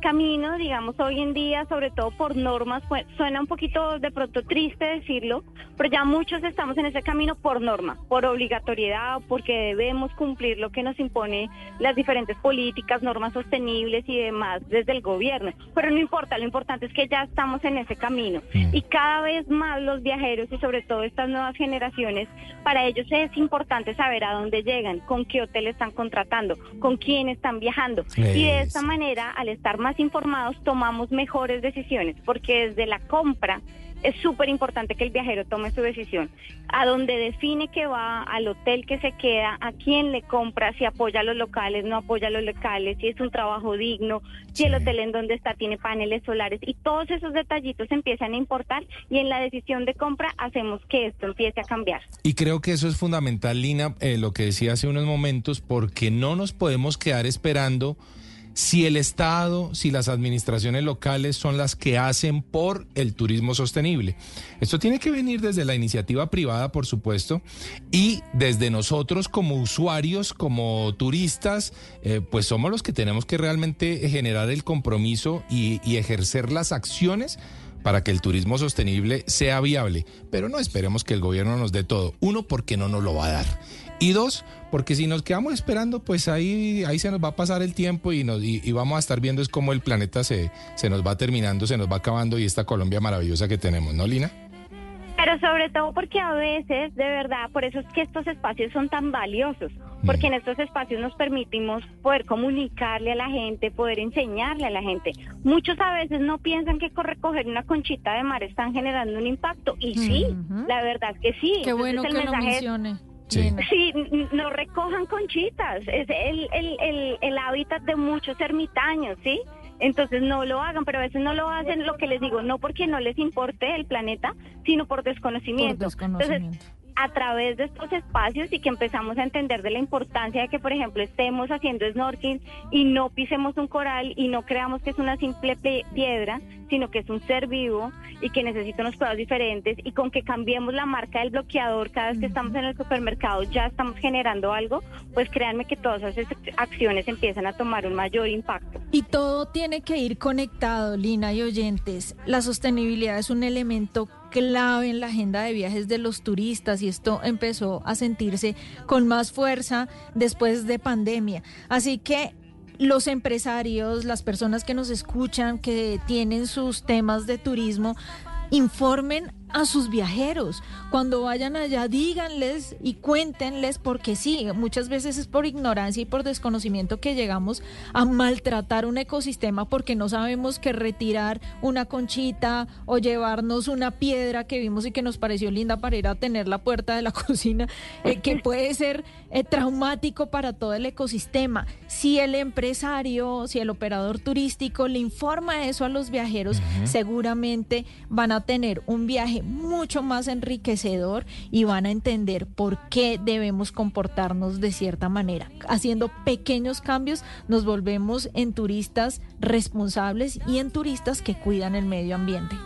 camino, digamos, hoy en día, sobre todo por normas, pues, suena un poquito de pronto triste decirlo, pero ya muchos estamos en ese camino por norma, por obligatoriedad, porque debemos cumplir lo que nos impone las diferentes políticas, normas sostenibles y demás desde el gobierno. Pero no importa, lo importante es que ya estamos en ese camino. Y cada vez más los viajeros y sobre todo estas nuevas generaciones, para ellos es importante saber a dónde llegan, con qué hotel están contratando, con quién están viajando. Y de esta manera, al estar más informados, tomamos mejores decisiones, porque desde la compra es súper importante que el viajero tome su decisión, a dónde define que va, al hotel que se queda, a quién le compra, si apoya a los locales, no apoya a los locales, si es un trabajo digno, si el hotel en donde está tiene paneles solares, y todos esos detallitos empiezan a importar, y en la decisión de compra hacemos que esto empiece a cambiar. Y creo que eso es fundamental, Lina, eh, lo que decía hace unos momentos, porque no nos podemos quedar esperando si el Estado, si las administraciones locales son las que hacen por el turismo sostenible. Esto tiene que venir desde la iniciativa privada, por supuesto, y desde nosotros como usuarios, como turistas, eh, pues somos los que tenemos que realmente generar el compromiso y, y ejercer las acciones para que el turismo sostenible sea viable. Pero no esperemos que el gobierno nos dé todo. Uno, porque no nos lo va a dar. Y dos, porque si nos quedamos esperando, pues ahí, ahí se nos va a pasar el tiempo y, nos, y, y vamos a estar viendo es cómo el planeta se, se nos va terminando, se nos va acabando y esta Colombia maravillosa que tenemos, ¿no, Lina? Pero sobre todo porque a veces, de verdad, por eso es que estos espacios son tan valiosos, porque en estos espacios nos permitimos poder comunicarle a la gente, poder enseñarle a la gente. Muchos a veces no piensan que recoger una conchita de mar están generando un impacto, y sí, uh-huh. La verdad es que sí. Qué bueno Entonces, que el lo mencione. Es, Sí. sí, no recojan conchitas, es el, el, el, el hábitat de muchos ermitaños, ¿sí? Entonces no lo hagan, pero a veces no lo hacen, lo que les digo, no porque no les importe el planeta, sino por desconocimiento. Por desconocimiento. Entonces, a través de estos espacios y que empezamos a entender de la importancia de que, por ejemplo, estemos haciendo snorkeling y no pisemos un coral y no creamos que es una simple piedra, sino que es un ser vivo y que necesita unos cuidados diferentes, y con que cambiemos la marca del bloqueador cada vez que estamos en el supermercado ya estamos generando algo, pues créanme que todas esas acciones empiezan a tomar un mayor impacto. Y todo tiene que ir conectado, Lina y oyentes. La sostenibilidad es un elemento clave en la agenda de viajes de los turistas, y esto empezó a sentirse con más fuerza después de pandemia. Así que los empresarios, las personas que nos escuchan, que tienen sus temas de turismo, informen a sus viajeros. Cuando vayan allá, díganles y cuéntenles, porque sí, muchas veces es por ignorancia y por desconocimiento que llegamos a maltratar un ecosistema, porque no sabemos que retirar una conchita o llevarnos una piedra que vimos y que nos pareció linda para ir a tener la puerta de la cocina, eh, que puede ser eh, traumático para todo el ecosistema. Si el empresario, si el operador turístico le informa eso a los viajeros, uh-huh. seguramente van a tener un viaje mucho más enriquecedor y van a entender por qué debemos comportarnos de cierta manera. Haciendo pequeños cambios nos volvemos en turistas responsables y en turistas que cuidan el medio ambiente.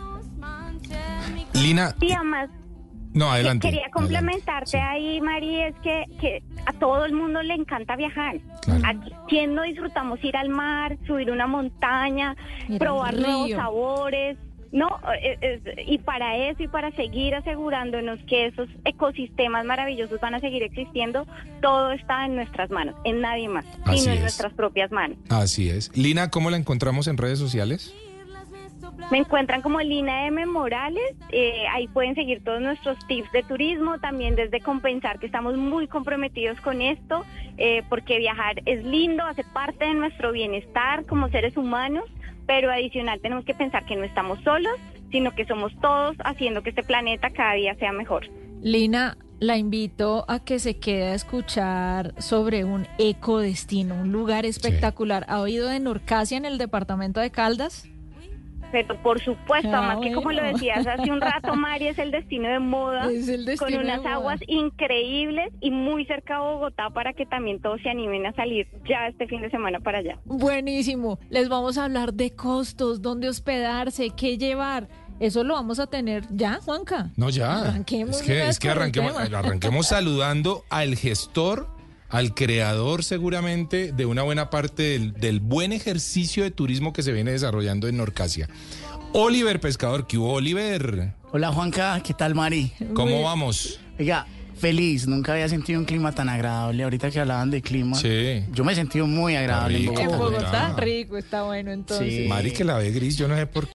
Lina. Y además, no, adelante. Quería complementarte adelante. Ahí, Mari, es que, que a todo el mundo le encanta viajar. Claro. Aquí, ¿quién no disfrutamos ir al mar, subir una montaña, Ir probar al nuevos río. sabores? No, es, es, y para eso y para seguir asegurándonos que esos ecosistemas maravillosos van a seguir existiendo, todo está en nuestras manos, en nadie más, Así sino en es. nuestras propias manos. Así es. Lina, ¿cómo la encontramos en redes sociales? Me encuentran como Lina M. Morales, eh, ahí pueden seguir todos nuestros tips de turismo, también desde Compensar, que estamos muy comprometidos con esto, eh, porque viajar es lindo, hace parte de nuestro bienestar como seres humanos, pero adicional tenemos que pensar que no estamos solos, sino que somos todos haciendo que este planeta cada día sea mejor. Lina, la invito a que se quede a escuchar sobre un ecodestino, un lugar espectacular. Sí. ¿Ha oído de Norcasia en el departamento de Caldas? Pero por supuesto, Ah, además bueno. que como lo decías hace un rato, Mari, es el destino de moda, Es el destino con unas de moda. aguas increíbles y muy cerca a Bogotá, para que también todos se animen a salir ya este fin de semana para allá. Buenísimo. Les vamos a hablar de costos, dónde hospedarse, qué llevar. Eso lo vamos a tener ya, Juanca. No, ya. Arranquemos Es que, una vez es que con el arranquemos, tema. arranquemos saludando al gestor al creador seguramente de una buena parte del, del buen ejercicio de turismo que se viene desarrollando en Norcasia. Oliver Pescador, ¿qué hubo, Oliver? Hola Juanca, ¿qué tal Mari? ¿Cómo Muy... vamos? Oiga, feliz, nunca había sentido un clima tan agradable. Ahorita que hablaban de clima, sí. Yo me he sentido muy agradable rico, en Bogotá. En Bogotá, rico, está bueno entonces. Sí. Mari, que la ve gris, yo no sé por